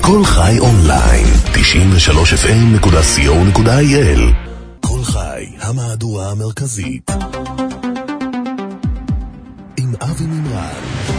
כל חי אונליין, 93fm.co.il. כל חי, המהדורה המרכזית. עם אבי מימרן.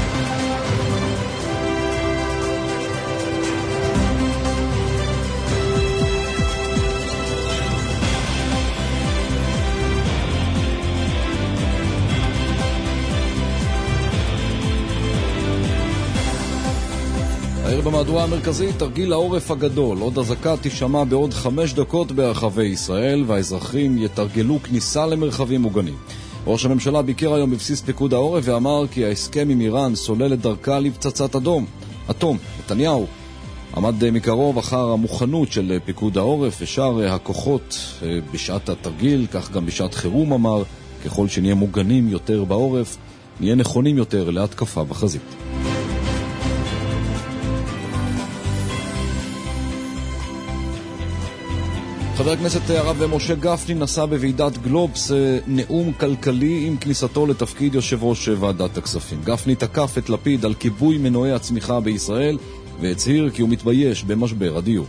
הערב במהדורה המרכזית, תרגיל העורף הגדול. עוד אזעקה תשמע בעוד 5 דקות ברחבי ישראל, והאזרחים יתרגלו כניסה למרחבים מוגנים. ראש הממשלה ביקר היום בבסיס פיקוד העורף ואמר כי ההסכם עם איראן סולל את דרכה לפצצת אטום. נתניהו עמד מקרוב אחר המוכנות של פיקוד העורף ושאר הכוחות בשעת התרגיל, כך גם בשעת חירום אמר, ככל שנהיה מוגנים יותר בעורף, נהיה נכונים יותר להתקפה בחזית. חבר הכנסת הרב משה גפני נשא בוועידת גלובס נאום כלכלי עם כניסתו לתפקיד יושב ראש ועדת הכספים. גפני תקף את לפיד על כיבוי מנועי הצמיחה בישראל והצהיר כי הוא מתבייש במשבר הדיור.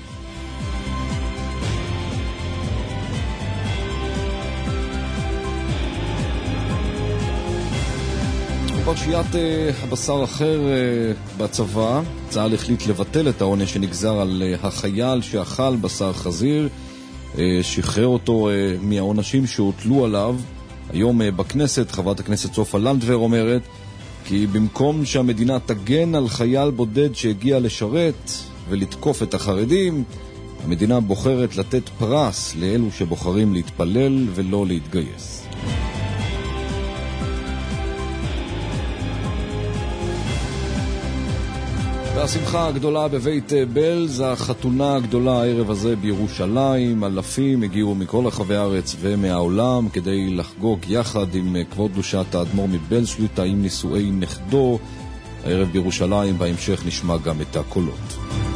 בפרשיית הבשר אחר בצבא, צה"ל החליט לבטל את העונש שנגזר על החייל שאכל בשר חזיר, שחרר אותו מהעונשים שהוטלו עליו. היום בכנסת חברת הכנסת סופה לנדבר אומרת כי במקום שהמדינה תגן על חייל בודד שהגיע לשרת ולתקוף את החרדים, המדינה בוחרת לתת פרס לאלו שבוחרים להתפלל ולא להתגייס. והשמחה הגדולה בבית בלז, החתונה הגדולה הערב הזה בירושלים, אלפים הגיעו מכל רחבי הארץ ומהעולם כדי לחגוג יחד עם כבוד קדושת האדמו"ר מבלז שליט"א עם נישואי נכדו. הערב בירושלים, בהמשך נשמע גם את הקולות.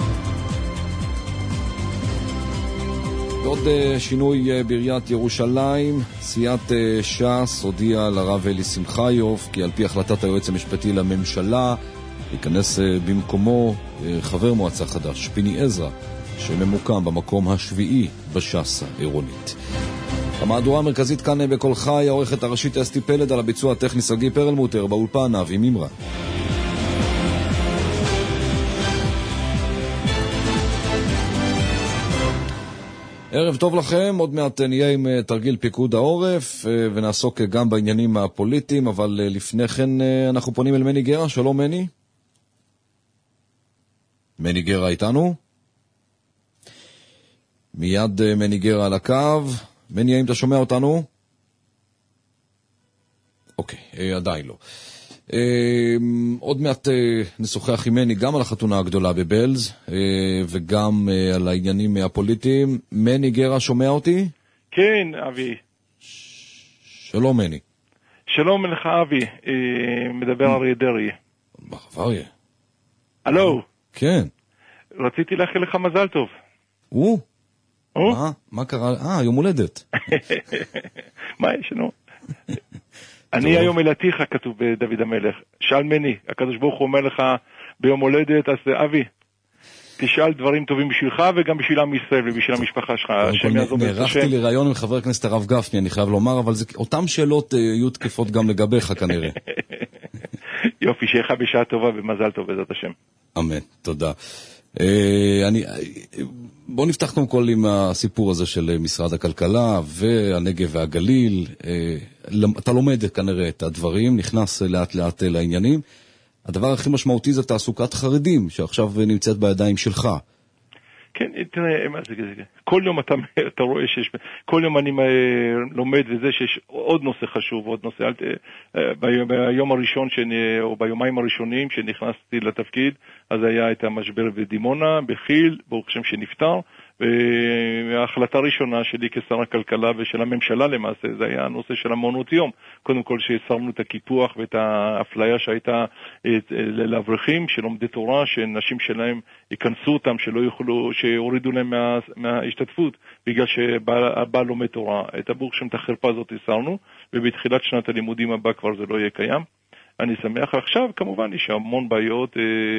ועוד שינוי בעיריית ירושלים, סיעת ש"ס הודיעה לרב אלי שמחיוב כי על פי החלטת היועץ המשפטי לממשלה ייכנס במקומו חבר מועצה חדש, פיני עזרא, שממוקם במקום השביעי בש"ס העירונית. המהדורה המרכזית כאן בכל חי, העורכת הראשית אסתי פלד, על הביצוע הטכני סגי פרלמוטר, באולפן אבי מימרן. ערב טוב לכם, עוד מעט נהיה עם תרגיל פיקוד העורף ונעסוק גם בעניינים הפוליטיים, אבל לפני כן אנחנו פונים אל מני גרה. שלום מני. מני גרה איתנו? מיד מני גרה על הקו. מני, האם אתה שומע אותנו? אוקיי, עדיין לא. עוד מעט נשוחח עם מני גם על החתונה הגדולה בבלז וגם על העניינים הפוליטיים. מני גרה, שומע אותי? כן, אבי. שלום מני. שלום לך אבי, מדבר אריה דרעי. אריה. הלו. כן. רציתי לאחל לך מזל טוב. מה קרה? יום הולדת. מה יש לנו? אני היום אלתיך, כתוב בדוד המלך. שאל מני, הקדוש ברוך הוא אומר לך ביום הולדת, אז אבי, תשאל דברים טובים בשבילך וגם בשביל עם ישראל ובשביל המשפחה שלך. נערכתי לרעיון עם חבר הכנסת הרב גפני, אני חייב לומר, אבל אותם שאלות יהיו תקפות גם לגביך כנראה. יופי, שיהיה לך בשעה טובה ומזל טוב בעזרת השם. אמן, תודה. בוא נפתח קודם כל עם הסיפור הזה של משרד הכלכלה והנגב והגליל. אתה לומד כנראה את הדברים, נכנס לאט לאט לעניינים. הדבר הכי משמעותי זה תעסוקת חרדים, שעכשיו נמצאת בידיים שלך. כן, תראה, כל יום אתה רואה שיש, כל יום אני לומד וזה שיש עוד נושא חשוב, עוד נושא, ביום הראשון או ביומיים הראשונים שנכנסתי לתפקיד, אז היה את המשבר בדימונה, בחיל, ברוך השם שנפטר, וההחלטה הראשונה שלי כשר הכלכלה ושל הממשלה למעשה, זה היה הנושא של המעונות יום. קודם כל שהסרנו את הקיפוח ואת האפליה שהייתה לאברכים, שלומדי תורה, שנשים שלהם ייכנסו אותם, שלא יוכלו, שהורידו להם מההשתתפות, בגלל שהבא לומד תורה. את ברוך השם את החרפה הזאת הסרנו, ובתחילת שנת הלימודים הבא כבר זה לא יהיה קיים. אני שמח. עכשיו כמובן יש המון בעיות,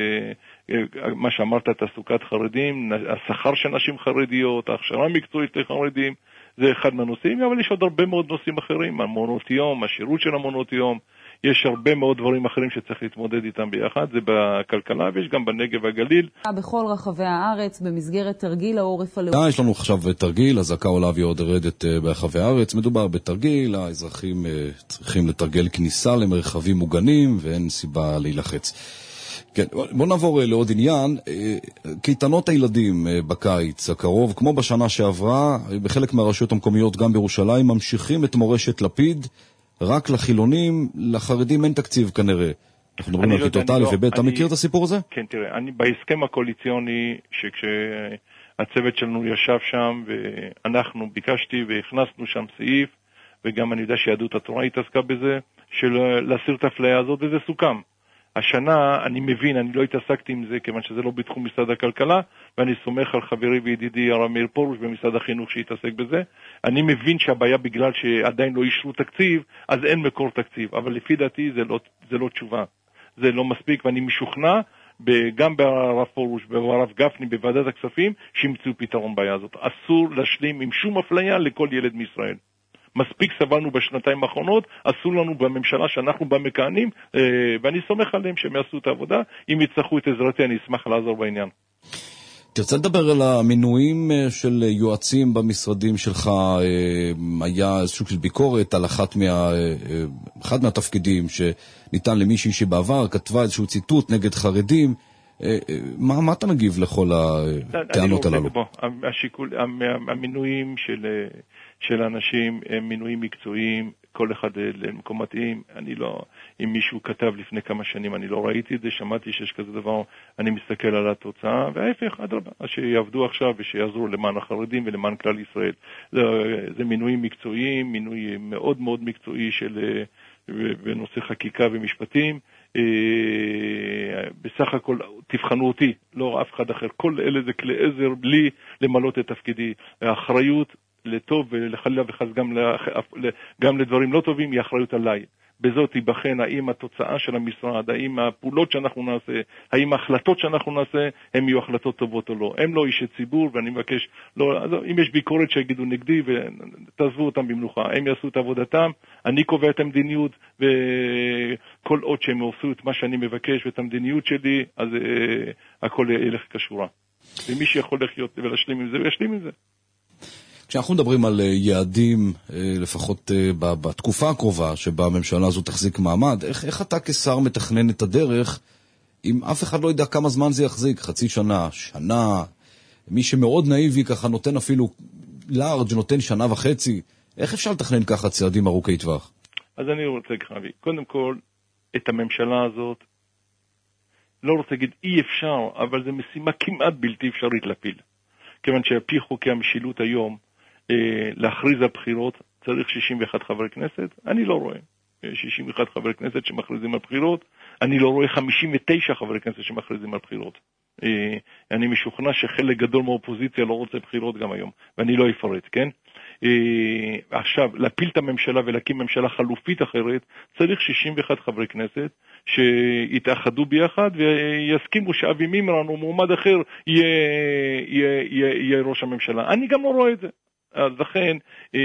מה שאמרת, תעסוקת חרדים, השכר של נשים חרדיות, ההכשרה המקצועית לחרדים, זה אחד מהנושאים, אבל יש עוד הרבה מאוד נושאים אחרים, המעונות יום, השירות של המעונות יום, יש הרבה מאוד דברים אחרים שצריך להתמודד איתם ביחד, זה בכלכלה ויש גם בנגב והגליל. בכל רחבי הארץ, במסגרת תרגיל העורף הלאומי. יש לנו עכשיו תרגיל, אזעקה עולה ועוד רדת ברחבי הארץ. מדובר בתרגיל, האזרחים צריכים לתרגל כניסה למרחבים מוגנים, ואין סיבה להילחץ. כן, בוא נעבור לעוד עניין. קייטנות הילדים בקיץ הקרוב, כמו בשנה שעברה, בחלק מהרשויות המקומיות, גם בירושלים, ממשיכים את מורשת לפיד, רק לחילונים, לחרדים אין תקציב כנראה. אנחנו מדברים על כיתות א' וב', אתה מכיר את הסיפור הזה? כן, תראה, בהסכם הקואליציוני, שכשהצוות שלנו ישב שם, ואנחנו ביקשתי והכנסנו שם סעיף, וגם אני יודע שיהדות התורה התעסקה בזה, של להסיר את האפליה הזאת, וזה סוכם. השנה, אני מבין, אני לא התעסקתי עם זה, כיוון שזה לא בתחום משרד הכלכלה, ואני סומך על חברי וידידי הרב מאיר פרוש במשרד החינוך שהתעסק בזה. אני מבין שהבעיה בגלל שעדיין לא אישרו תקציב, אז אין מקור תקציב, אבל לפי דעתי זה לא תשובה. זה לא מספיק, ואני משוכנע, גם ברב פרוש, ברב גפני, בוועדת הכספים, שימצאו פתרון בעיה הזאת. אסור להשלים עם שום אפליה לכל ילד מישראל. מספיק סבלנו בשנתיים האחרונות, אסור לנו בממשלה שאנחנו במכהנים, ואני סומך עליהם שהם יעשו את העבודה. אם יצטרכו את עזרתי, אני אשמח לעזור בעניין. תרצה לדבר על המינויים של יועצים במשרדים שלך. היה סוג של ביקורת על אחד מהתפקידים שניתן למישהי שבעבר כתבה איזשהו ציטוט נגד חרדים. מה אתה מגיב לכל הטענות הללו? המינויים של אנשים הם מינויים מקצועיים, כל אחד למקום מתאים. אם מישהו כתב לפני כמה שנים, אני לא ראיתי את זה, שמעתי שיש כזה דבר, אני מסתכל על התוצאה, וההפך, אדרבה, שיעבדו עכשיו ושיעזרו למען החרדים ולמען כלל ישראל. זה מינויים מקצועיים, מינוי מאוד מאוד מקצועי בנושא חקיקה ומשפטים. בסך הכל תבחנו אותי, לא אף אחד אחר. כל אלה זה כלי עזר בלי למלות את תפקידי. האחריות לטוב ולחלילה וחס גם לדברים לא טובים היא אחריות עליי. בזאת ייבחן האם התוצאה של המשרד, האם הפעולות שאנחנו נעשה, האם ההחלטות שאנחנו נעשה, הן יהיו החלטות טובות או לא. הם לא אישי ציבור, ואני מבקש, אם יש ביקורת שיגידו נגדי, ותעזבו אותם במנוחה. הם יעשו את עבודתם, אני קובע את המדיניות, וכל עוד שהם עושים את מה שאני מבקש ואת המדיניות שלי, אז הכל ילך כשורה. ומי שיכול לחיות ולהשלים עם זה, וישלים עם זה. כשאנחנו מדברים על יעדים, לפחות בתקופה הקרובה שבה הממשלה הזו תחזיק מעמד, איך אתה כשר מתכנן את הדרך אם אף אחד לא יודע כמה זמן זה יחזיק? חצי שנה, שנה, מי שמאוד נאיבי ככה נותן אפילו לארג' נותן שנה וחצי. איך אפשר לתכנן ככה צעדים ארוכי טווח? אז אני רוצה ככה, קודם כל, את הממשלה הזאת, לא רוצה להגיד אי אפשר, אבל זו משימה כמעט בלתי אפשרית להפיל. כיוון שעפי חוקי המשילות היום, להכריז על בחירות צריך 61 חברי כנסת. אני לא רואה 61 חברי כנסת שמכריזים על בחירות. אני לא רואה 59 חברי כנסת שמכריזים על בחירות. אני משוכנע שחלק גדול מהאופוזיציה לא רוצה בחירות גם היום, ואני לא אפרט, כן? עכשיו, להפיל את הממשלה ולהקים ממשלה חלופית אחרת, צריך 61 חברי כנסת שיתאחדו ביחד ויסכימו שאבי מימרן או מועמד אחר יהיה ראש הממשלה. אני גם לא רואה את זה. אז לכן,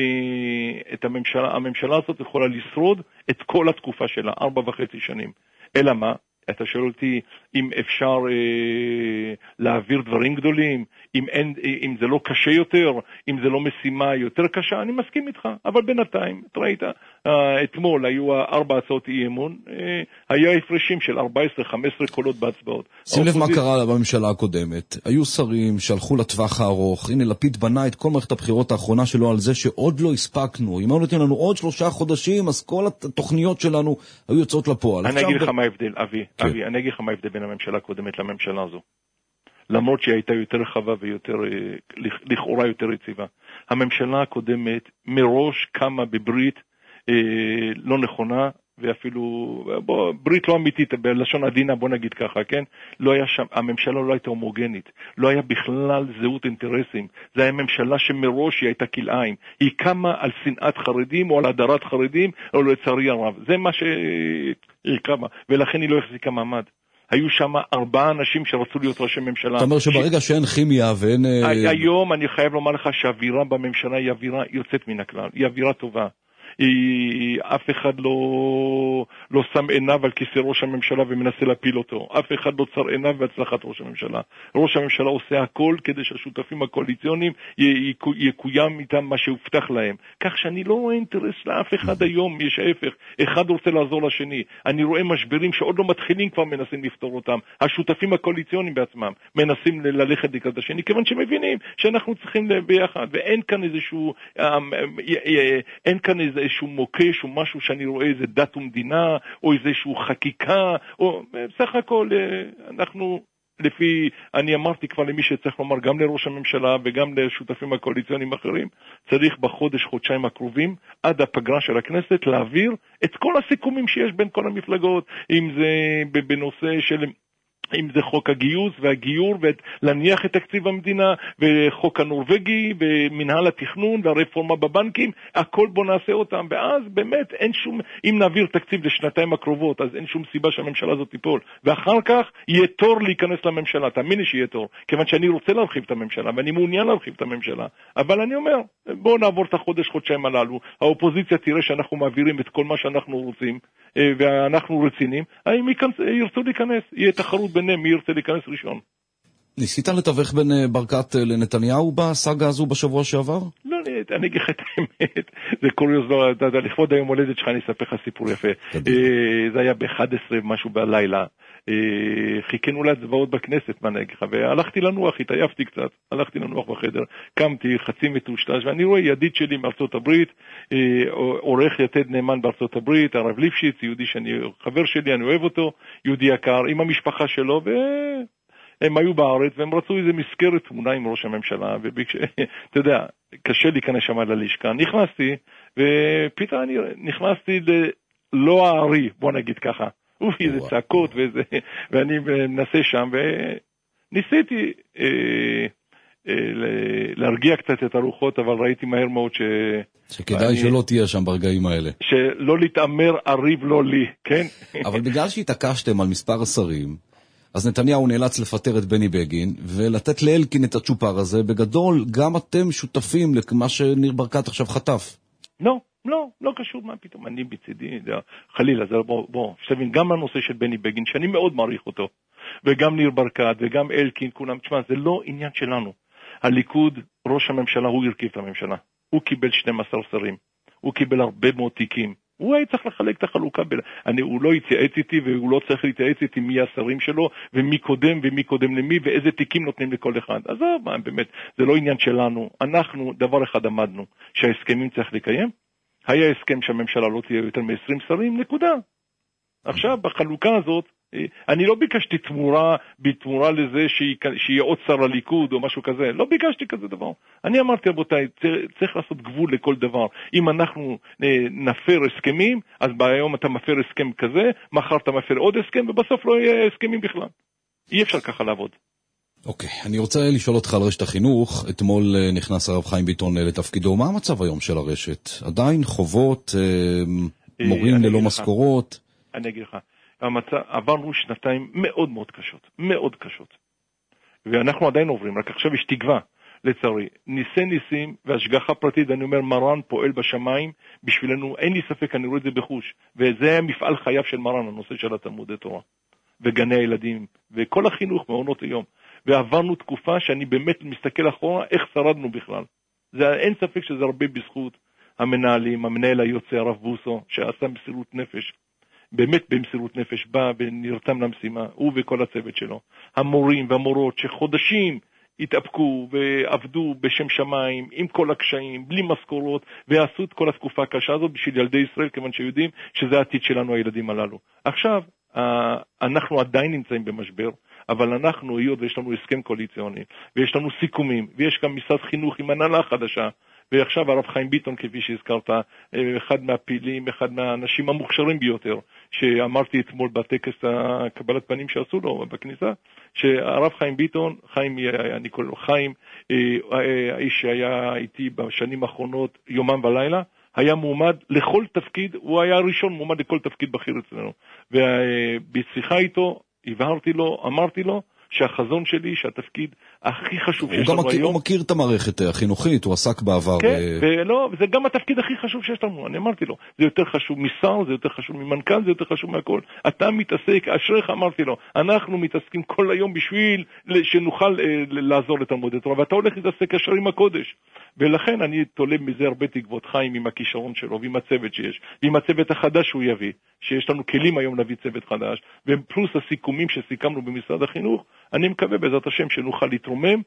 הממשלה הזאת יכולה לשרוד את כל התקופה שלה, 4.5 שנים. אלא מה? אתה שואל אותי אם אפשר להעביר דברים גדולים, אם זה לא קשה יותר, אם זה לא משימה יותר קשה, אני מסכים איתך. אבל בינתיים, אתה ראית, אתמול היו 4 הצעות אי אמון, היה הפרשים של 14-15 קולות בהצבעות. שים לב מה קרה בממשלה הקודמת. היו שרים שהלכו לטווח הארוך. הנה, לפיד בנה את כל מערכת הבחירות האחרונה שלו על זה שעוד לא הספקנו. אם נותן לנו עוד 3 חודשים, אז כל התוכניות שלנו היו יוצאות לפועל. אני אגיד לך מה ההבדל, אבי, אני אגיד לך מה ההבדל בין הממשלה הקודמת לממשלה הזו. למרות שהיא הייתה יותר רחבה ויותר, לכאורה יותר יציבה. הממשלה הקודמת מראש קמה בברית לא נכונה, ואפילו, ברית לא אמיתית, בלשון עדינה, בוא נגיד ככה, כן? לא היה שם, הממשלה לא הייתה הומוגנית, לא היה בכלל זהות אינטרסים, זה היה ממשלה שמראש היא הייתה כלאיים, היא קמה על שנאת חרדים או על הדרת חרדים, או לצערי הרב, זה מה שהיא קמה, ולכן היא לא החזיקה מעמד. היו שם 4 אנשים שרצו להיות ראשי ממשלה. אתה אומר שברגע שאין כימיה ואין... היום אני חייב לומר לך שהאווירה בממשלה היא אווירה יוצאת מן הכלל, היא אווירה טובה. אף אחד לא שם עיניו על כיסא ראש הממשלה ומנסה להפיל אותו. אף אחד לא צר עיניו בהצלחת ראש הממשלה. ראש הממשלה עושה הכל כדי שהשותפים הקואליציוניים יקוים איתם מה שהובטח להם. כך שאני לא רואה אינטרס לאף אחד היום, יש ההפך. אחד רוצה לעזור לשני. אני רואה משברים שעוד לא מתחילים כבר מנסים לפתור אותם. השותפים הקואליציוניים בעצמם מנסים ללכת לקראת השני, כיוון שמבינים שאנחנו צריכים ביחד, ואין כאן איזשהו מוקש או משהו שאני רואה איזה דת ומדינה או איזשהו חקיקה, או בסך הכל אנחנו אני אמרתי כבר למי שצריך לומר, גם לראש הממשלה וגם לשותפים הקואליציוניים האחרים, צריך חודשיים הקרובים, עד הפגרה של הכנסת, להעביר את כל הסיכומים שיש בין כל המפלגות, אם זה בנושא של... אם זה חוק הגיוס והגיור, ולהניח את תקציב המדינה, וחוק הנורווגי, ומנהל התכנון, והרפורמה בבנקים, הכל בוא נעשה אותם, ואז באמת אין שום, אם נעביר תקציב לשנתיים הקרובות, אז אין שום סיבה שהממשלה הזאת תיפול, ואחר כך יהיה תור להיכנס לממשלה, תאמיני שיהיה תור, כיוון שאני רוצה להרחיב את הממשלה, ואני מעוניין להרחיב את הממשלה, אבל אני אומר, בואו נעבור את חודשיים הללו, האופוזיציה תראה שאנחנו מעבירים את כל מה שאנחנו רוצים, ואנחנו רצינים, האם ירצו להיכנס, יהיה תחרות ביניהם, מי ירצה להיכנס ראשון. ניסית לתווך בין ברקת לנתניהו בסאגה הזו בשבוע שעבר? לא, אני אגיד לך את האמת, זה קוריוז, לכבוד היום הולדת שלך אני אספר לך סיפור יפה. זה היה ב-11 משהו בלילה, חיכינו להצבעות בכנסת, מה נגיד לך, והלכתי לנוח, התעייפתי קצת, הלכתי לנוח בחדר, קמתי חצי מטושטש, ואני רואה ידיד שלי מארצות הברית, עורך יתד נאמן בארצות הברית, הרב ליפשיץ, יהודי שאני חבר שלי, אני אוהב אותו, יהודי יקר, עם המשפחה שלו, הם היו בארץ, והם רצו איזה מזכרת תמונה עם ראש הממשלה, אתה יודע, קשה להיכנס שם ללשכה. נכנסתי, ופתאום אני נכנסתי ללא הערי, בוא נגיד ככה. איזה צעקות ואיזה, ואני מנסה שם, וניסיתי להרגיע קצת את הרוחות, אבל ראיתי מהר מאוד שכדאי שלא תהיה שם ברגעים האלה. שלא להתאמר עריב לא לי, כן? אבל בגלל שהתעקשתם על מספר השרים, אז נתניהו נאלץ לפטר את בני בגין, ולתת לאלקין את הצ'ופר הזה. בגדול, גם אתם שותפים למה שניר ברקת עכשיו חטף. לא קשור, מה פתאום, אני בצדי, חלילה, בוא, שתבין, גם הנושא של בני בגין, שאני מאוד מעריך אותו, וגם ניר ברקת, וגם אלקין, כולם, תשמע, זה לא עניין שלנו. הליכוד, ראש הממשלה, הוא הרכיב את הממשלה. הוא קיבל 12 שרים. הוא קיבל הרבה מאוד תיקים. הוא היה צריך לחלק את החלוקה, הוא לא התייעץ איתי והוא לא צריך להתייעץ איתי מי השרים שלו ומי קודם למי ואיזה תיקים נותנים לכל אחד. אז באמת, זה לא עניין שלנו. אנחנו דבר אחד עמדנו, שההסכמים צריך לקיים. היה הסכם שהממשלה לא תהיה יותר מ-20 שרים, נקודה. עכשיו, בחלוקה הזאת, אני לא ביקשתי בתמורה לזה שיהיה עוד שר לליכוד או משהו כזה, לא ביקשתי כזה דבר. אני אמרתי, רבותיי, צריך לעשות גבול לכל דבר. אם אנחנו נפר הסכמים, אז ביום אתה מפר הסכם כזה, מחר אתה מפר עוד הסכם, ובסוף לא יהיה הסכמים בכלל. אי אפשר ככה לעבוד. אוקיי, אני רוצה לשאול אותך על רשת החינוך. אתמול נכנס הרב חיים ביטון לתפקידו. מה המצב היום של הרשת? עדיין חובות, מורים ללא משכורות? אני אגיד לך. עברנו שנתיים מאוד מאוד קשות, מאוד קשות. ואנחנו עדיין עוברים, רק עכשיו יש תקווה, לצערי. ניסים והשגחה פרטית, אני אומר, מרן פועל בשמיים, בשבילנו, אין לי ספק, אני רואה את זה בחוש. וזה מפעל חייו של מרן, הנושא של התלמודי תורה, וגני הילדים, וכל החינוך, מעונות היום. ועברנו תקופה שאני באמת מסתכל אחורה, איך שרדנו בכלל. אין ספק שזה הרבה בזכות המנהלים, המנהל היוצא, הרב בוסו, שעשה מסירות נפש. באמת במסירות נפש בא ונרתם למשימה, הוא וכל הצוות שלו. המורים והמורות שחודשים התאפקו ועבדו בשם שמיים, עם כל הקשיים, בלי משכורות, ועשו את כל התקופה הקשה הזאת בשביל ילדי ישראל, כיוון שיודעים שזה העתיד שלנו, הילדים הללו. עכשיו, אנחנו עדיין נמצאים במשבר, אבל אנחנו, היות ויש לנו הסכם קואליציוני, ויש לנו סיכומים, ויש גם משרד חינוך עם הנהלה חדשה, ועכשיו הרב חיים ביטון, כפי שהזכרת, אחד מהפעילים, אחד מהאנשים המוכשרים ביותר, שאמרתי אתמול בטקס הקבלת פנים שעשו לו בכניסה, שהרב חיים ביטון, אני קורא לו חיים, האיש שהיה איתי בשנים האחרונות יומם ולילה, היה מועמד לכל תפקיד, הוא היה הראשון מועמד לכל תפקיד בכיר אצלנו. ובשיחה איתו, הבהרתי לו, אמרתי לו, שהחזון שלי, שהתפקיד הכי חשוב שיש לנו היום... הוא מכיר את המערכת החינוכית, הוא עסק בעבר... כן, ולא, זה גם התפקיד הכי חשוב שיש לנו, אני אמרתי לו, זה יותר חשוב משר, זה יותר חשוב ממנכ"ל, זה יותר חשוב מהכל. אתה מתעסק, אשריך, אמרתי לו, אנחנו מתעסקים כל היום בשביל שנוכל לעזור לתלמוד התורה, ואתה הולך להתעסק ישר עם הקודש. ולכן אני תולה מזה הרבה תקוות, חיים עם הכישרון שלו, ועם הצוות שיש, ועם הצוות החדש שהוא יביא, שיש לנו כלים היום להביא צוות חדש, ופלוס הסיכומים שסיכמנו במשרד החינוך, אני מקווה בעזרת השם שנוכל להתרומם,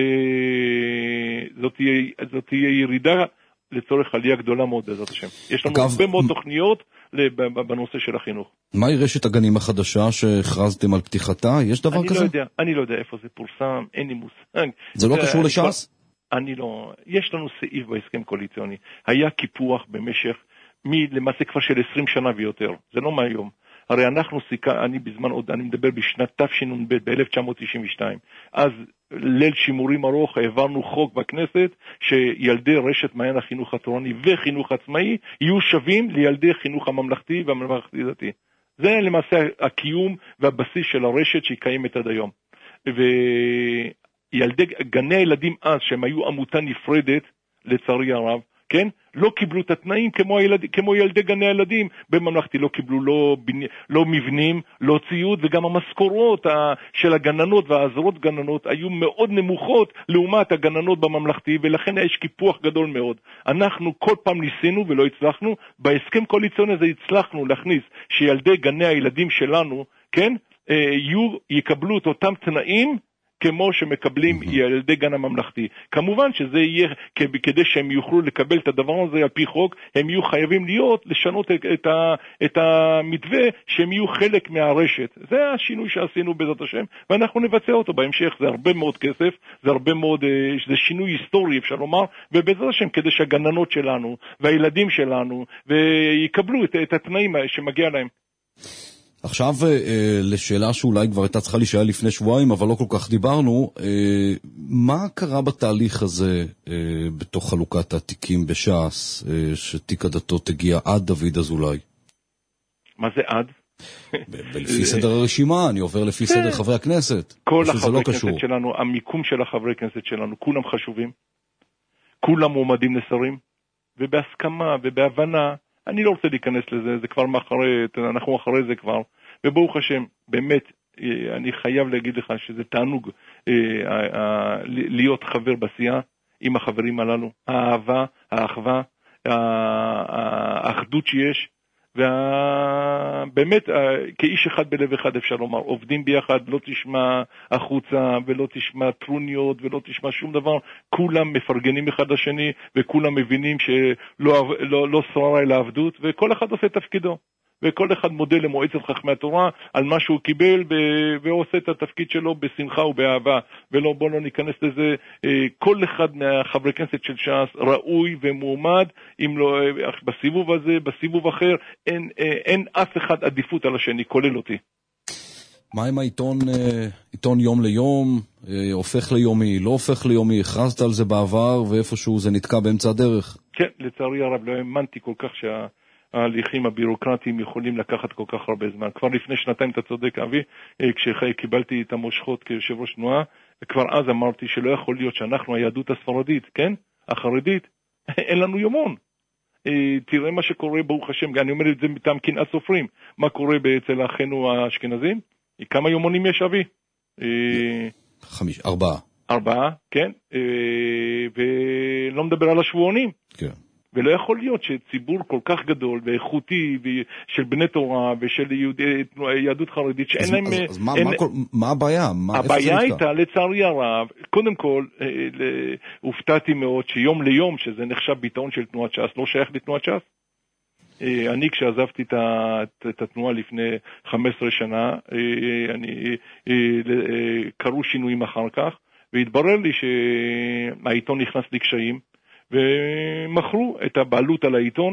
וזאת תהיה ירידה לצורך עלייה גדולה מאוד בעזרת השם. יש לנו הרבה מאוד תוכניות בנושא של החינוך. מהי רשת הגנים החדשה שהכרזתם על פתיחתה? יש דבר כזה? אני לא יודע איפה זה פורסם, אין לי מושג. זה לא קשור לש"ס? אני לא, יש לנו סעיף בהסכם קואליציוני. היה קיפוח במשך, למעשה כבר של 20 שנה ויותר. זה לא מהיום. הרי אני בזמן עוד, אני מדבר בשנת תשנ"ב, ב-1992. אז ליל שימורים ארוך העברנו חוק בכנסת, שילדי רשת מעיין החינוך התורני וחינוך עצמאי, יהיו שווים לילדי חינוך הממלכתי והממלכתי דתי. זה למעשה הקיום והבסיס של הרשת שהיא קיימת עד היום. וילדי גני הילדים אז, שהם היו עמותה נפרדת, לצערי הרב, כן? לא קיבלו את התנאים כמו ילדי גני הילדים בממלכתי, לא קיבלו לא מבנים, לא ציוד, וגם המשכורות של הגננות והעזרות גננות היו מאוד נמוכות לעומת הגננות בממלכתי, ולכן יש קיפוח גדול מאוד. אנחנו כל פעם ניסינו ולא הצלחנו, בהסכם קואליציוני הזה הצלחנו להכניס שילדי גני הילדים שלנו, כן? יקבלו את אותם תנאים כמו שמקבלים ילדי גן הממלכתי. כמובן שזה יהיה, כדי שהם יוכלו לקבל את הדבר הזה על פי חוק, הם יהיו חייבים לשנות את המתווה, שהם יהיו חלק מהרשת. זה השינוי שעשינו בעזרת השם, ואנחנו נבצע אותו בהמשך. זה הרבה מאוד כסף, זה הרבה מאוד, זה שינוי היסטורי אפשר לומר, ובעזרת השם כדי שהגננות שלנו והילדים שלנו ויקבלו את התנאים שמגיע להם. עכשיו לשאלה שאולי כבר הייתה צריכה להישאל לפני שבועיים, אבל לא כל כך דיברנו, מה קרה בתהליך הזה בתוך חלוקת התיקים בש"ס, שתיק הדתות הגיע עד דוד אזולאי? מה זה עד? לפי סדר הרשימה, אני עובר לפי סדר חברי הכנסת. כל החברי כנסת שלנו, המיקום של החברי כנסת שלנו, כולם חשובים, כולם מועמדים לשרים, ובהסכמה ובהבנה, אני לא רוצה להיכנס לזה, זה כבר אנחנו אחרי זה כבר, וברוך השם, באמת, אני חייב להגיד לך שזה תענוג להיות חבר בסיעה עם החברים הללו, האהבה, האחווה, האחדות שיש, ובאמת, כאיש אחד בלב אחד אפשר לומר, עובדים ביחד, לא תשמע החוצה ולא תשמע טרוניות ולא תשמע שום דבר, כולם מפרגנים אחד לשני וכולם מבינים שלא שררה אלא עבדות, וכל אחד עושה תפקידו. וכל אחד מודה למועצת חכמי התורה על מה שהוא קיבל ועושה את התפקיד שלו בשמחה ובאהבה, ולא בוא לא ניכנס לזה. כל אחד מהחברי כנסת של ש"ס ראוי ומועמד, אם לא בסיבוב הזה, בסיבוב אחר, אין אף אחד עדיפות על השני, כולל אותי. מה עם עיתון יום ליום, הופך ליומי, לא הופך ליומי, הכרזת על זה בעבר ואיפשהו זה נתקע באמצע הדרך? כן, לצערי הרב לא האמנתי כל כך ההליכים הבירוקרטיים יכולים לקחת כל כך הרבה זמן. כבר לפני שנתיים, אתה צודק אבי, כשקיבלתי את המושכות כיושב ראש תנועה, כבר אז אמרתי שלא יכול להיות שאנחנו היהדות הספרדית, כן? החרדית, אין לנו יומון. תראה מה שקורה ברוך השם, אני אומר את זה מטעם קנאת סופרים, מה קורה אצל אחינו האשכנזים? כמה יומונים יש אבי? 4, כן? ולא מדבר על השבועונים. כן. ולא יכול להיות שציבור כל כך גדול ואיכותי של בני תורה ושל יהדות חרדית שאין להם... אז מה הבעיה? הבעיה הייתה לצערי הרב, קודם כל הופתעתי מאוד שיום ליום, שזה נחשב ביטאון של תנועת ש"ס, לא שייך לתנועת ש"ס. אני כשעזבתי את התנועה לפני 15 שנה, קרו שינויים אחר כך, והתברר לי שהעיתון נכנס לקשיים, ומכרו את הבעלות על העיתון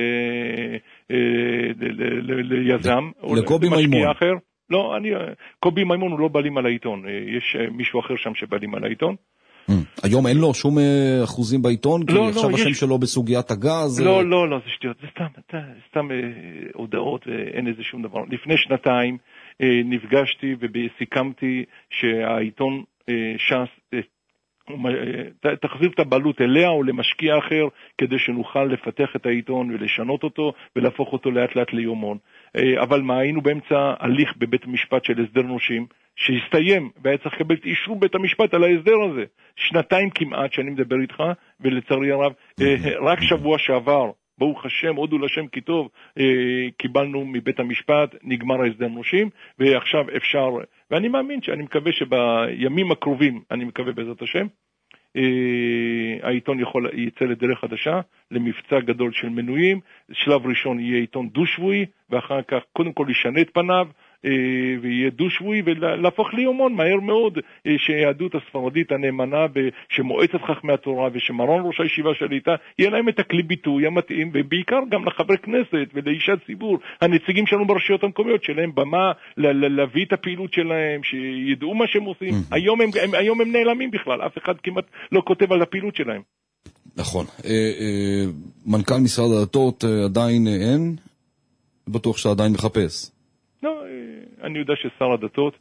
ליזם, לקובי מימון. אחר. לא, קובי מימון הוא לא בעלים על העיתון, יש מישהו אחר שם שבעלים על העיתון. היום אין לו שום אחוזים בעיתון? כי עכשיו השם שלו בסוגיית הגז? לא, זה שטויות, זה סתם הודעות ואין איזה שום דבר. לפני שנתיים נפגשתי וסיכמתי שהעיתון ש"ס תחזיר את הבעלות אליה או למשקיע אחר, כדי שנוכל לפתח את העיתון ולשנות אותו ולהפוך אותו לאט לאט ליומון. אבל מה, היינו באמצע הליך בבית המשפט של הסדר נושים שהסתיים, והיה צריך לקבל אישור בית המשפט על ההסדר הזה. שנתיים כמעט שאני מדבר איתך, ולצערי הרב רק שבוע שעבר, ברוך השם, הודו לשם כי טוב, קיבלנו מבית המשפט, נגמר ההסדר נושים, ועכשיו אפשר, ואני מאמין שאני מקווה שבימים הקרובים, אני מקווה בעזרת השם, העיתון יצא לדרך חדשה, למבצע גדול של מנויים. שלב ראשון יהיה עיתון דו-שבועי, ואחר כך קודם כל ישנה את פניו, ויהיה דו-שבועי, ולהפוך ליומון מהר מאוד, שהיהדות הספרדית הנאמנה, שמועצת חכמי התורה ושמרן ראש הישיבה שליטה, יהיה להם את הכלי ביטוי המתאים, ובעיקר גם לחברי כנסת ולאישי ציבור, הנציגים שלנו ברשויות המקומיות, שלהם במה להביא את הפעילות שלהם, שידעו מה שהם עושים. היום הם נעלמים בכלל, אף אחד כמעט לא כותב על הפעילות שלהם. נכון. מנכ"ל משרד הדתות עדיין אין? בטוח שעדיין מחפש. לא, אני יודע ששר הדתות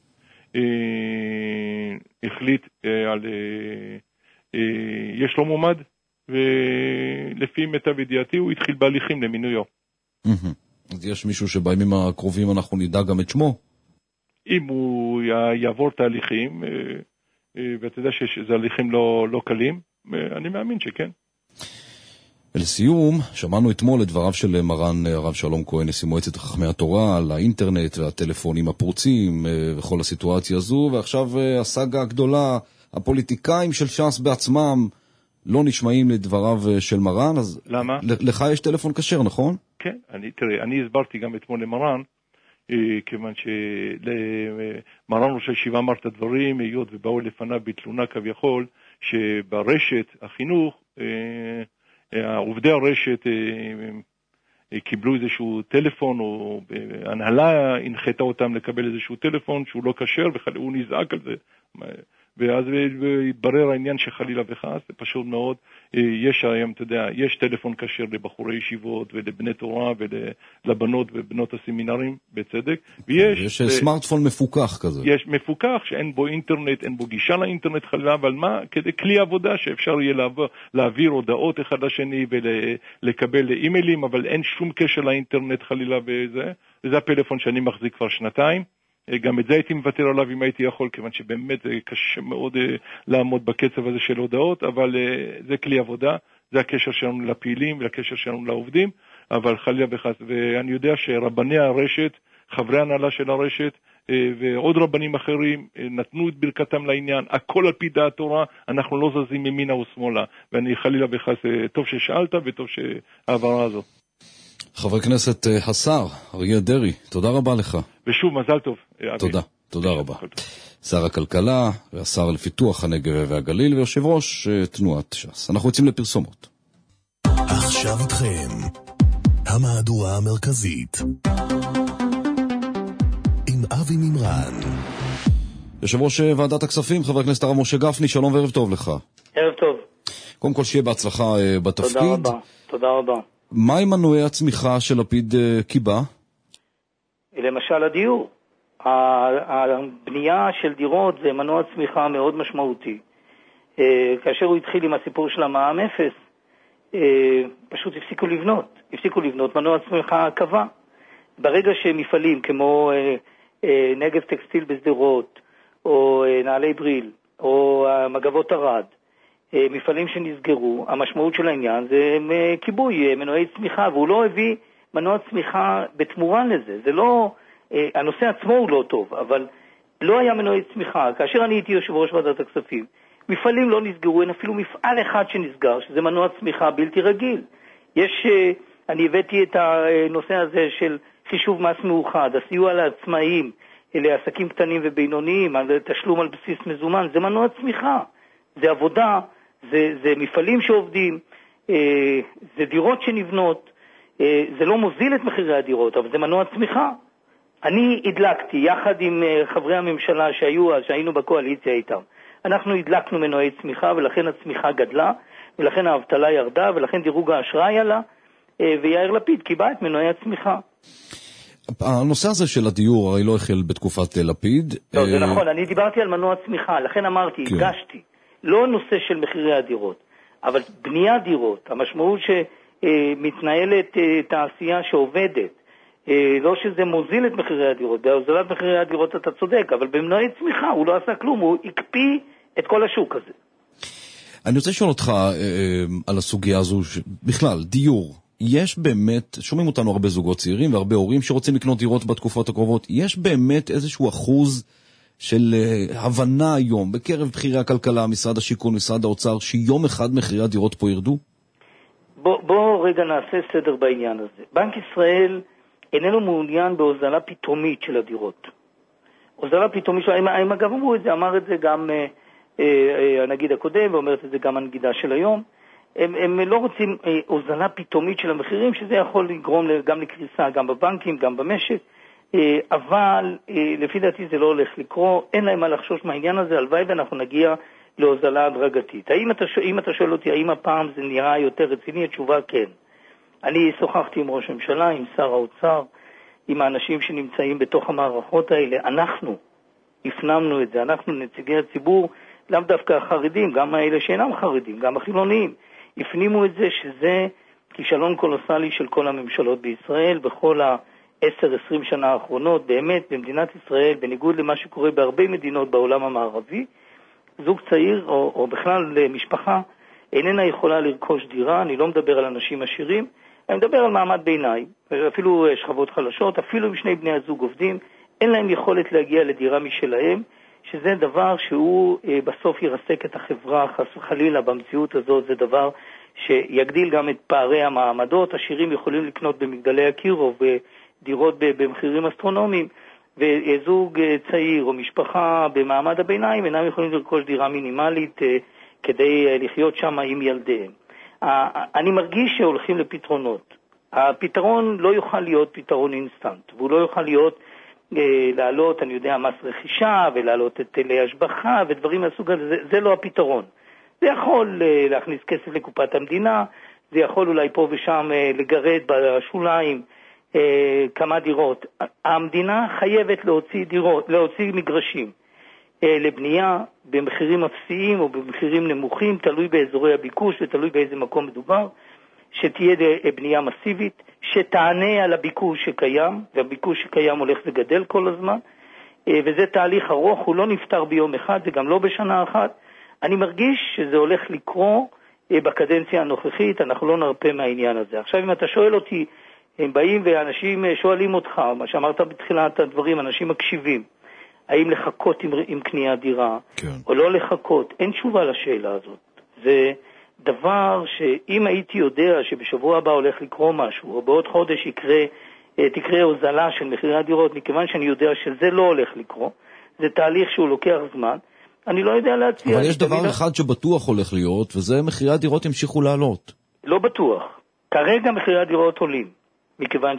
החליט על, יש לו מועמד, ולפי מיטב ידיעתי הוא התחיל בהליכים למינויו. אז יש מישהו שבימים הקרובים אנחנו נדע גם את שמו? אם הוא יעבור תהליכים, ואתה יודע שזה הליכים לא קלים, אני מאמין שכן. לסיום, שמענו אתמול את דבריו של מרן הרב שלום כהן, נשיא מועצת חכמי התורה, על האינטרנט והטלפונים הפרוצים וכל הסיטואציה הזו, ועכשיו הסאגה הגדולה, הפוליטיקאים של ש"ס בעצמם לא נשמעים לדבריו של מרן, אז למה? לך יש טלפון כשר, נכון? כן, תראה, אני הסברתי גם אתמול למרן, כיוון שמרן ראש הישיבה אמר את הדברים, היות ובאו לפניו בתלונה כביכול, שברשת החינוך, עובדי הרשת קיבלו איזשהו טלפון, או הנהלה הנחתה אותם לקבל איזשהו טלפון שהוא לא כשר, והוא נזעק על זה. ואז התברר העניין שחלילה וחס, זה פשוט מאוד, יש היום, אתה יודע, יש טלפון כשר לבחורי ישיבות ולבני תורה ולבנות ובנות הסמינרים, בצדק, יש סמארטפון מפוקח כזה. יש מפוקח שאין בו אינטרנט, אין בו גישה לאינטרנט חלילה, אבל מה? כדי כלי עבודה שאפשר יהיה להעביר הודעות אחד לשני ולקבל אימיילים, אבל אין שום קשר לאינטרנט חלילה וזה הפלאפון שאני מחזיק כבר שנתיים. גם את זה הייתי מוותר עליו אם הייתי יכול, כיוון שבאמת קשה מאוד לעמוד בקצב הזה של הודעות, אבל זה כלי עבודה, זה הקשר שלנו לפעילים והקשר שלנו לעובדים, אבל חלילה וחס, ואני יודע שרבני הרשת, חברי הנהלה של הרשת, ועוד רבנים אחרים נתנו את ברכתם לעניין, הכל על פי דעת תורה, אנחנו לא זזים ימינה או שמאלה, ואני חלילה וחס, טוב ששאלת וטוב שהעברה הזו. חבר כנסת השר, אריה דרעי, תודה רבה לך. ושוב, מזל טוב. תודה רבה. שר הכלכלה והשר לפיתוח הנגב והגליל ויושב ראש תנועת ש"ס. אנחנו יוצאים לפרסומות. עכשיו איתכם, המהדורה המרכזית. עם אבי מימרן. יושב ראש ועדת הכספים, חבר הכנסת הרב משה גפני, שלום וערב טוב לך. ערב טוב. קודם כל שיהיה בהצלחה בתפקיד. תודה רבה. מה עם מנועי הצמיחה של לפיד קיבה? למשל הדיור. הבנייה של דירות זה מנוע צמיחה מאוד משמעותי. כאשר הוא התחיל עם הסיפור של המע"מ אפס, פשוט הפסיקו לבנות מנוע צמיחה קבע. ברגע שמפעלים כמו נגב טקסטיל בסדרות, או נעלי בריל, או מגבות ערד, מפעלים שנסגרו, המשמעות של העניין זה כיבוי מנועי צמיחה, והוא לא הביא מנוע צמיחה בתמורה לזה. זה לא, הנושא עצמו הוא לא טוב, אבל לא היה מנועי צמיחה. כאשר אני הייתי יושב ראש ועדת הכספים, מפעלים לא נסגרו, אין אפילו מפעל אחד שנסגר, שזה מנוע צמיחה בלתי רגיל. אני הבאתי את הנושא הזה של חישוב מס מאוחד, הסיוע לעצמאים, לעסקים קטנים ובינוניים, תשלום על בסיס מזומן, זה מנוע צמיחה, זה עבודה, זה מפעלים שעובדים, זה דירות שנבנות, זה לא מוזיל את מחירי הדירות, אבל זה מנוע צמיחה. אני הדלקתי יחד עם חברי הממשלה שהיינו בקואליציה איתם. אנחנו הדלקנו מנועי צמיחה, ולכן הצמיחה גדלה, ולכן האבטלה ירדה, ולכן דירוג האשראי עלה, ויאיר לפיד קיבע את מנועי הצמיחה. הנושא הזה של הדיור הרי לא החל בתקופת לפיד. לא, זה נכון, אני דיברתי על מנוע צמיחה, לכן אמרתי, הדגשתי, לא נושא של מחירי הדירות, אבל בנייה דירות, המשמעות שמתנהלת תעשייה שעובדת, לא שזה מוזיל את מחירי הדירות, בהוזלת מחירי הדירות אתה צודק, אבל במנועי צמיחה הוא לא עשה כלום, הוא הקפיא את כל השוק הזה. אני רוצה לשאול אותך על הסוגיה הזו, בכלל, דיור. יש באמת, שומעים אותנו הרבה זוגות צעירים והרבה הורים שרוצים לקנות דירות בתקופות הקרובות, יש באמת איזשהו אחוז של הבנה היום בקרב בחירי הכלכלה, משרד השיכון, משרד האוצר, שיום אחד מחירי הדירות פה ירדו? בוא רגע נעשה סדר בעניין הזה. בנק ישראל איננו מעוניין בהוזלה פתאומית של הדירות. הוזלה פתאומית, הם אגב אמר את זה גם הנגיד הקודם, ואומרת את זה גם הנגידה של היום, הם לא רוצים הוזלה פתאומית של המחירים, שזה יכול לגרום גם לקריסה, גם בבנקים, גם במשק, אבל לפי דעתי זה לא הולך לקרוא, אין להם מה לחשוש מהעניין הזה, הלוואי ואנחנו נגיע להוזלה הדרגתית. אם אתה שואל אותי, האם הפעם זה נראה יותר רציני, התשובה כן. אני שוחחתי עם ראש הממשלה, עם שר האוצר, עם האנשים שנמצאים בתוך המערכות האלה, אנחנו הפנמנו את זה, אנחנו נציגי הציבור, לאו דווקא החרדים, גם האלה שאינם חרדים, גם החילוניים, הפנימו את זה שזה כישלון קולוסלי של כל הממשלות בישראל, בכל ה-10-20 שנה האחרונות, באמת במדינת ישראל, בניגוד למה שקורה בהרבה מדינות בעולם המערבי, זוג צעיר או בכלל משפחה איננה יכולה לרכוש דירה, אני לא מדבר על אנשים עשירים, אני מדבר על מעמד ביניים, אפילו שכבות חלשות, אפילו אם שני בני הזוג עובדים, אין להם יכולת להגיע לדירה משלהם, שזה דבר שהוא בסוף ירסק את החברה, חס וחלילה במציאות הזאת, זה דבר שיגדיל גם את פערי המעמדות, עשירים יכולים לקנות במגדלי הקיר או בדירות במחירים אסטרונומיים, וזוג צעיר או משפחה במעמד הביניים אינם יכולים לרכוש דירה מינימלית כדי לחיות שם עם ילדיהם. אני מרגיש שהולכים לפתרונות. הפתרון לא יוכל להיות פתרון אינסטנט, והוא לא יוכל להיות להעלות, אני יודע, מס רכישה ולהעלות את היטלי השבחה ודברים מהסוג הזה, זה לא הפתרון. זה יכול להכניס כסף לקופת המדינה, זה יכול אולי פה ושם לגרד בשוליים כמה דירות. המדינה חייבת להוציא מגרשים לבנייה במחירים אפסיים או במחירים נמוכים, תלוי באזורי הביקוש ותלוי באיזה מקום מדובר, שתהיה בנייה מסיבית, שתענה על הביקוש שקיים, והביקוש שקיים הולך וגדל כל הזמן, וזה תהליך ארוך, הוא לא נפטר ביום אחד, זה גם לא בשנה אחת. אני מרגיש שזה הולך לקרוא בקדנציה הנוכחית, אנחנו לא נרפה מהעניין הזה. עכשיו אם אתה שואל אותי, הם באים ואנשים שואלים אותך, מה שאמרת בתחילת הדברים, אנשים מקשיבים, האם לחכות עם קניית דירה, כן. או לא לחכות, אין תשובה לשאלה הזאת. זה דבר שאם הייתי יודע שבשבוע הבא הולך לקרוא משהו, או בעוד חודש תקרה הוזלה של מחירי הדירות, מכיוון שאני יודע שזה לא הולך לקרוא, זה תהליך שהוא לוקח זמן, אני לא יודע להציע. אבל יש דבר אחד שבטוח הולך להיות, וזה מחירי הדירות המשיכו לעלות. לא בטוח. כרגע מחירי הדירות עולים, מכיוון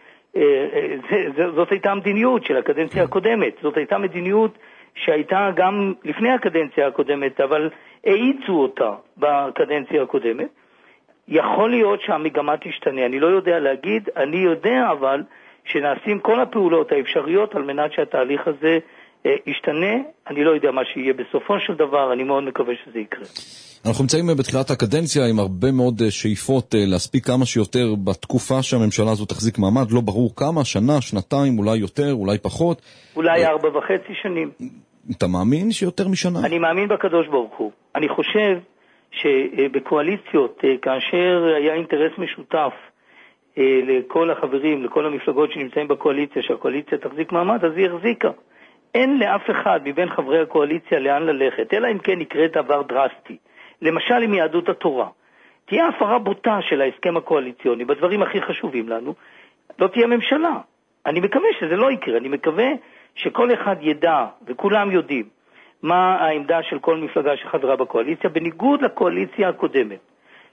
זאת הייתה המדיניות של הקדנציה הקודמת, זאת הייתה מדיניות שהייתה גם לפני הקדנציה הקודמת, אבל האיצו אותה בקדנציה הקודמת. יכול להיות שהמגמה תשתנה, אני לא יודע להגיד, אני יודע אבל שנעשים כל הפעולות האפשריות על מנת שהתהליך הזה ישתנה, אני לא יודע מה שיהיה בסופו של דבר, אני מאוד מקווה שזה יקרה. אנחנו נמצאים בתחילת הקדנציה עם הרבה מאוד שאיפות להספיק כמה שיותר בתקופה שהממשלה הזו תחזיק מעמד, לא ברור כמה, שנה, שנתיים, אולי יותר, אולי פחות. אולי 4.5 שנים. אתה מאמין שיותר משנה? אני מאמין בקדוש ברוך הוא. אני חושב שבקואליציות, כאשר היה אינטרס משותף לכל החברים, לכל המפלגות שנמצאים בקואליציה, שהקואליציה תחזיק מעמד, אז היא החזיקה. אין לאף אחד מבין חברי הקואליציה לאן ללכת, אלא אם כן יקרה דבר דרסטי. למשל עם יהדות התורה. תהיה הפרה בוטה של ההסכם הקואליציוני, בדברים הכי חשובים לנו, לא תהיה ממשלה. אני מקווה שזה לא יקרה, אני מקווה שכל אחד ידע, וכולם יודעים, מה העמדה של כל מפלגה שחברה בקואליציה, בניגוד לקואליציה הקודמת,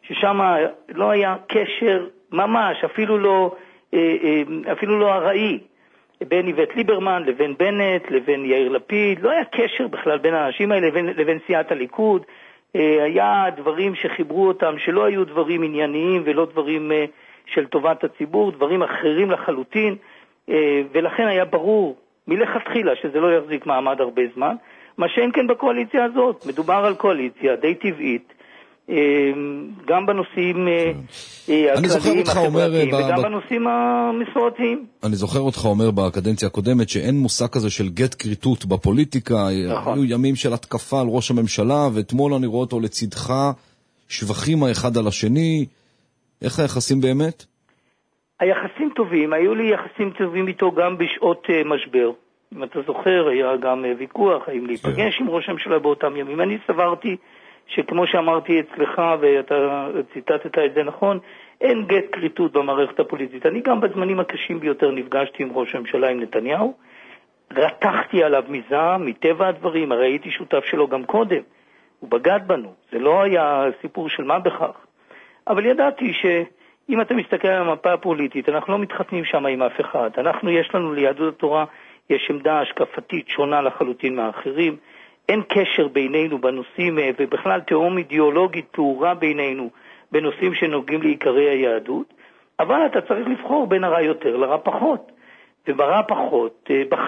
ששם לא היה קשר ממש, אפילו לא הראי, בין איווט ליברמן לבין בנט, לבין יאיר לפיד, לא היה קשר בכלל בין האנשים האלה לבין סיעת הליכוד. היה דברים שחיברו אותם, שלא היו דברים ענייניים ולא דברים של טובת הציבור, דברים אחרים לחלוטין, ולכן היה ברור מלכתחילה שזה לא יחזיק מעמד הרבה זמן, מה שאין כן בקואליציה הזאת. מדובר על קואליציה די טבעית, גם בנושאים הכלליים החברתיים וגם בנושאים המסורתיים. אני זוכר אותך אומר בקדנציה הקודמת שאין מושג כזה של גט קריטות בפוליטיקה. היו ימים של התקפה על ראש הממשלה, ואתמול אני רואה אותו לצדך שבחים האחד על השני. איך היחסים באמת? היחסים טובים, היו לי יחסים טובים איתו גם בשעות משבר. אם אתה זוכר, היה גם ויכוח האם להיפגש עם ראש הממשלה באותם ימים. אני סברתי שכמו שאמרתי אצלך, ואתה ציטטת את זה נכון, אין גט קריטות במערכת הפוליטית. אני גם בזמנים הקשים ביותר נפגשתי עם ראש הממשלה, עם נתניהו, רתחתי עליו מזעם, מטבע הדברים, הרי הייתי שותף שלו גם קודם, הוא בגד בנו, זה לא היה סיפור של מה בכך. אבל ידעתי שאם אתה מסתכל על המפה הפוליטית, אנחנו לא מתחתנים שם עם אף אחד. יש לנו ליהדות התורה, יש עמדה השקפתית שונה לחלוטין מהאחרים, אין קשר בינינו בנושאים, ובכלל תהום אידיאולוגית פעורה בינינו בנושאים שנוגעים לעיקרי היהדות, אבל אתה צריך לבחור בין הרע יותר לרע פחות, וברע פחות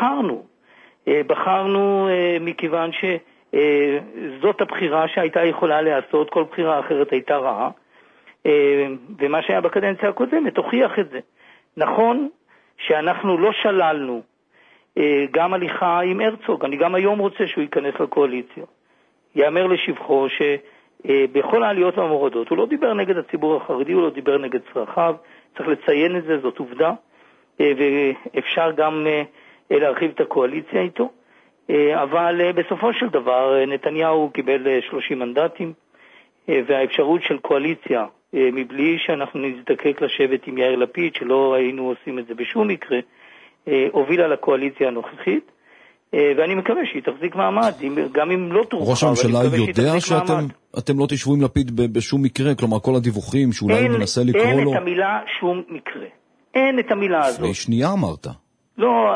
בחרנו מכיוון שזאת הבחירה שהייתה יכולה לעשות, כל בחירה אחרת הייתה רעה, ומה שהיה בקדנציה הקודמת הוכיח את זה. נכון שאנחנו לא שללנו גם הליכה עם הרצוג, אני גם היום רוצה שהוא ייכנס לקואליציה. יאמר לשבחו שבכל העליות והמורדות, הוא לא דיבר נגד הציבור החרדי, הוא לא דיבר נגד צרכיו, צריך לציין את זה, זאת עובדה, ואפשר גם להרחיב את הקואליציה איתו, אבל בסופו של דבר נתניהו קיבל 30 מנדטים, והאפשרות של קואליציה, מבלי שאנחנו נזדקק לשבת עם יאיר לפיד, שלא היינו עושים את זה בשום מקרה, הובילה לקואליציה הנוכחית, ואני מקווה שהיא תחזיק מעמד, גם אם לא תורחב. ראש הממשלה יודע שאתם לא תשבו עם לפיד בשום מקרה, כלומר כל הדיווחים שאולי מנסה לקרוא לו... אין את המילה שום מקרה. אין את המילה הזאת. לפני שנייה אמרת. לא.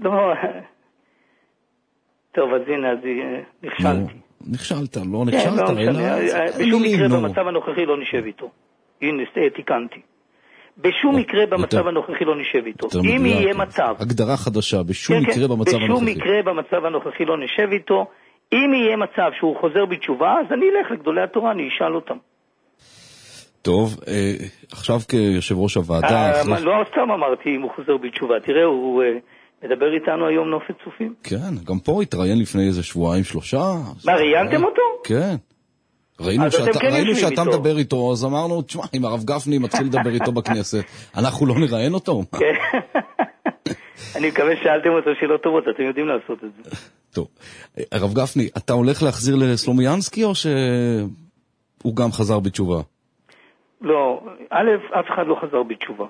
טוב, אז הנה, אז נכשלתי. נכשלת, לא נכשלת. בשום מקרה במצב הנוכחי לא נשב איתו. הנה, תיקנתי. בשום מקרה במצב הנוכחי לא נשב איתו. אם יהיה מצב... הגדרה חדשה, בשום מקרה במצב הנוכחי. בשום מקרה במצב הנוכחי לא נשב איתו. אם יהיה מצב שהוא חוזר בתשובה, אז אני אלך לגדולי התורה, אני אשאל אותם. טוב, עכשיו כיושב ראש הוועדה... לא סתם אמרתי אם הוא חוזר בתשובה. תראה, הוא מדבר איתנו היום נופת צופים. כן, גם פה התראיין לפני איזה שבועיים, 3. מה, ראיינתם אותו? כן. ראינו שאתה מדבר איתו, אז אמרנו, תשמע, אם הרב גפני מתחיל לדבר איתו בכנסת, אנחנו לא נראיין אותו. אני מקווה שאלתם אותו שאלות טובות, אתם יודעים לעשות את זה. טוב, הרב גפני, אתה הולך להחזיר לסלומיאנסקי, או שהוא גם חזר בתשובה? לא, אף אחד לא חזר בתשובה.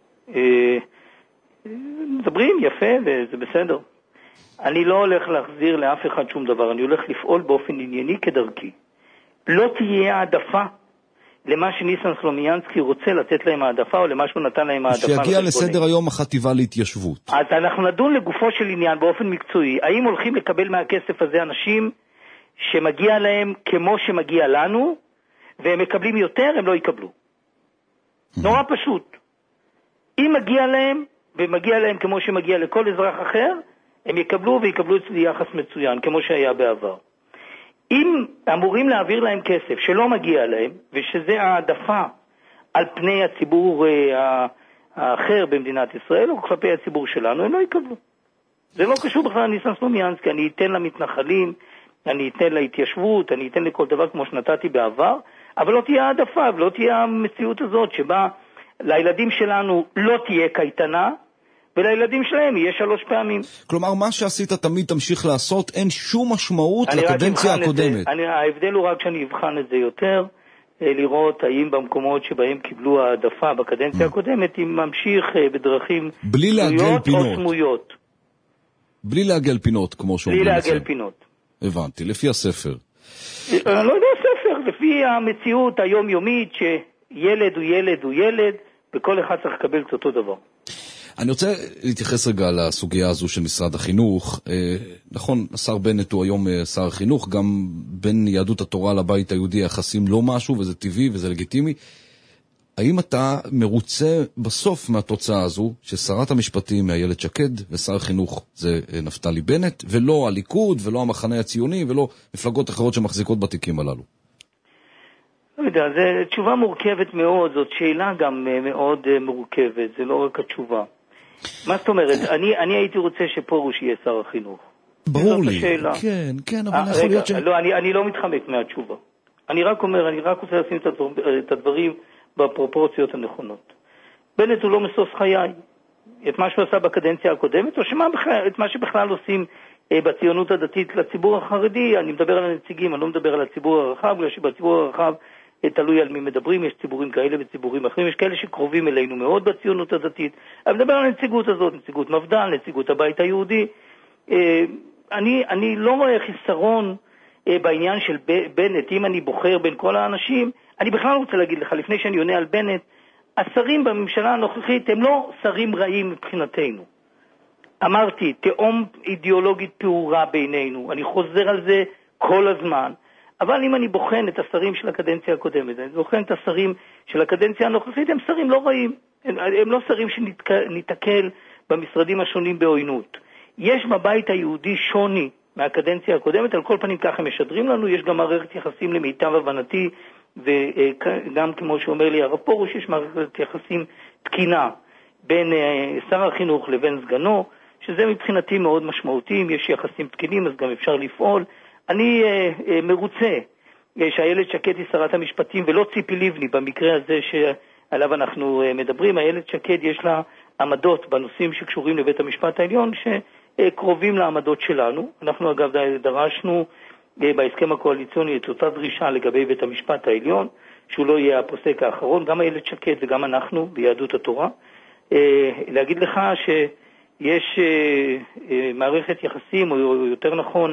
מדברים יפה וזה בסדר. אני לא הולך להחזיר לאף אחד שום דבר, אני הולך לפעול באופן ענייני כדרכי. לא תהיה העדפה למה שניסן סלומיאנסקי רוצה לתת להם העדפה, או למה שהוא נתן להם העדפה. שיגיע לסדר היום החטיבה להתיישבות. אז אנחנו נדון לגופו של עניין באופן מקצועי. האם הולכים לקבל מהכסף הזה אנשים שמגיע להם כמו שמגיע לנו, והם מקבלים יותר, הם לא יקבלו. נורא פשוט. אם מגיע להם, ומגיע להם כמו שמגיע לכל אזרח אחר, הם יקבלו ויקבלו אצלי יחס מצוין, כמו שהיה בעבר. אם אמורים להעביר להם כסף שלא מגיע להם, ושזה העדפה על פני הציבור האחר במדינת ישראל, או כלפי הציבור שלנו, הם לא יקבלו. זה לא קשור בכלל לניסן סלומיאנסקי, אני אתן למתנחלים, אני אתן להתיישבות, אני אתן לכל דבר כמו שנתתי בעבר, אבל לא תהיה העדפה, ולא תהיה המציאות הזאת שבה לילדים שלנו לא תהיה קייטנה, ולילדים שלהם יהיה 3 פעמים. כלומר, מה שעשית תמיד תמשיך לעשות, אין שום משמעות לקדנציה הקודמת. ההבדל הוא רק שאני אבחן את זה יותר, לראות האם במקומות שבהם קיבלו העדפה בקדנציה הקודמת, אם ממשיך בדרכים סמויות או סמויות. בלי לעגל פינות, כמו שאומרים. בלי לעגל פינות. הבנתי, לפי הספר. אני לא יודע ספר, לפי המציאות היומיומית שילד הוא ילד הוא ילד, וכל אחד צריך לקבל את אותו דבר. אני רוצה להתייחס רגע לסוגיה הזו של משרד החינוך. נכון, השר בנט הוא היום שר החינוך, גם בין יהדות התורה לבית היהודי היחסים לא משהו, וזה טבעי וזה לגיטימי. האם אתה מרוצה בסוף מהתוצאה הזו, ששרת המשפטים איילת שקד ושר החינוך זה נפתלי בנט, ולא הליכוד ולא המחנה הציוני ולא מפלגות אחרות שמחזיקות בתיקים הללו? לא יודע, זו תשובה מורכבת מאוד, זאת שאלה גם מאוד מורכבת, זה לא רק התשובה. מה זאת אומרת? אני הייתי רוצה שפרוש יהיה שר החינוך. ברור לי, כן, אבל יכול להיות ש... לא, אני לא מתחמק מהתשובה. אני רק אומר, אני רק רוצה לשים את הדברים בפרופורציות הנכונות. בנט הוא לא מסוס חיי. את מה שהוא עשה בקדנציה הקודמת, או את מה שבכלל עושים בציונות הדתית לציבור החרדי. אני מדבר על הנציגים, אני לא מדבר על הציבור הרחב, בגלל שבציבור הרחב תלוי על מי מדברים, יש ציבורים כאלה וציבורים אחרים, יש כאלה שקרובים אלינו מאוד בציונות הדתית, אבל מדבר על הנציגות הזאת, נציגות מפד"ל, נציגות הבית היהודי. אני לא רואה חיסרון בעניין של בנט, אם אני בוחר בין כל האנשים. אני בכלל רוצה להגיד לך, לפני שאני עונה על בנט, השרים בממשלה הנוכחית הם לא שרים רעים מבחינתנו. אמרתי, תאום אידיאולוגית פעורה בינינו, אני חוזר על זה כל הזמן. אבל אם אני בוחן את השרים של הקדנציה הקודמת, אני בוחן את השרים של הקדנציה הנוכחית, הם שרים לא רעים. הם לא שרים שניתקל במשרדים השונים בעוינות. יש בבית היהודי שוני מהקדנציה הקודמת, על כל פנים ככה משדרים לנו, יש גם מערכת יחסים למיטב הבנתי, וגם כמו שאומר לי הרב פרוש, יש מערכת יחסים תקינה בין שר החינוך לבין סגנו, שזה מבחינתי מאוד משמעותי. אם יש יחסים תקינים אז גם אפשר לפעול. אני מרוצה שאיילת שקד היא שרת המשפטים ולא ציפי לבני במקרה הזה שעליו אנחנו מדברים. איילת שקד יש לה עמדות בנושאים שקשורים לבית המשפט העליון שקרובים לעמדות שלנו. אנחנו אגב דרשנו בהסכם הקואליציוני את אותה דרישה לגבי בית המשפט העליון, שהוא לא יהיה הפוסק האחרון. גם איילת שקד וגם אנחנו ביהדות התורה. להגיד לך שיש מערכת יחסים, או יותר נכון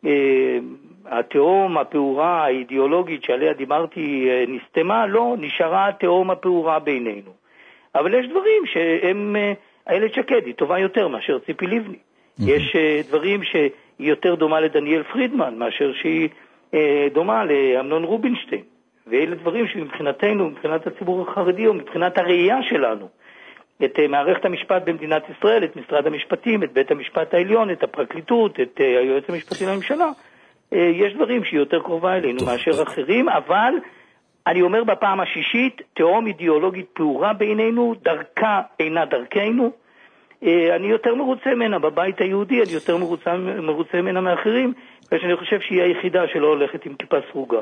התאום הפעורה האידיאולוגית שעליה דיברתי נסתמה, לא, נשארה התאום הפעורה בינינו. אבל יש דברים שהם, איילת שקד היא טובה יותר מאשר ציפי לבני. יש דברים שהיא יותר דומה לדניאל פרידמן מאשר שהיא דומה לאמנון רובינשטיין. ואלה דברים שמבחינתנו, מבחינת הציבור החרדי או מבחינת הראייה שלנו, את מערכת המשפט במדינת ישראל, את משרד המשפטים, את בית המשפט העליון, את הפרקליטות, את היועץ המשפטי לממשלה, יש דברים שהיא יותר קרובה אלינו מאשר אחרים, אבל אני אומר בפעם השישית, תאום אידיאולוגית פעורה בינינו, דרכה אינה דרכנו. אני יותר מרוצה ממנה בבית היהודי, אני יותר מרוצה ממנה מאחרים, ואני חושב שהיא היחידה שלא הולכת עם כיפה סרוגה.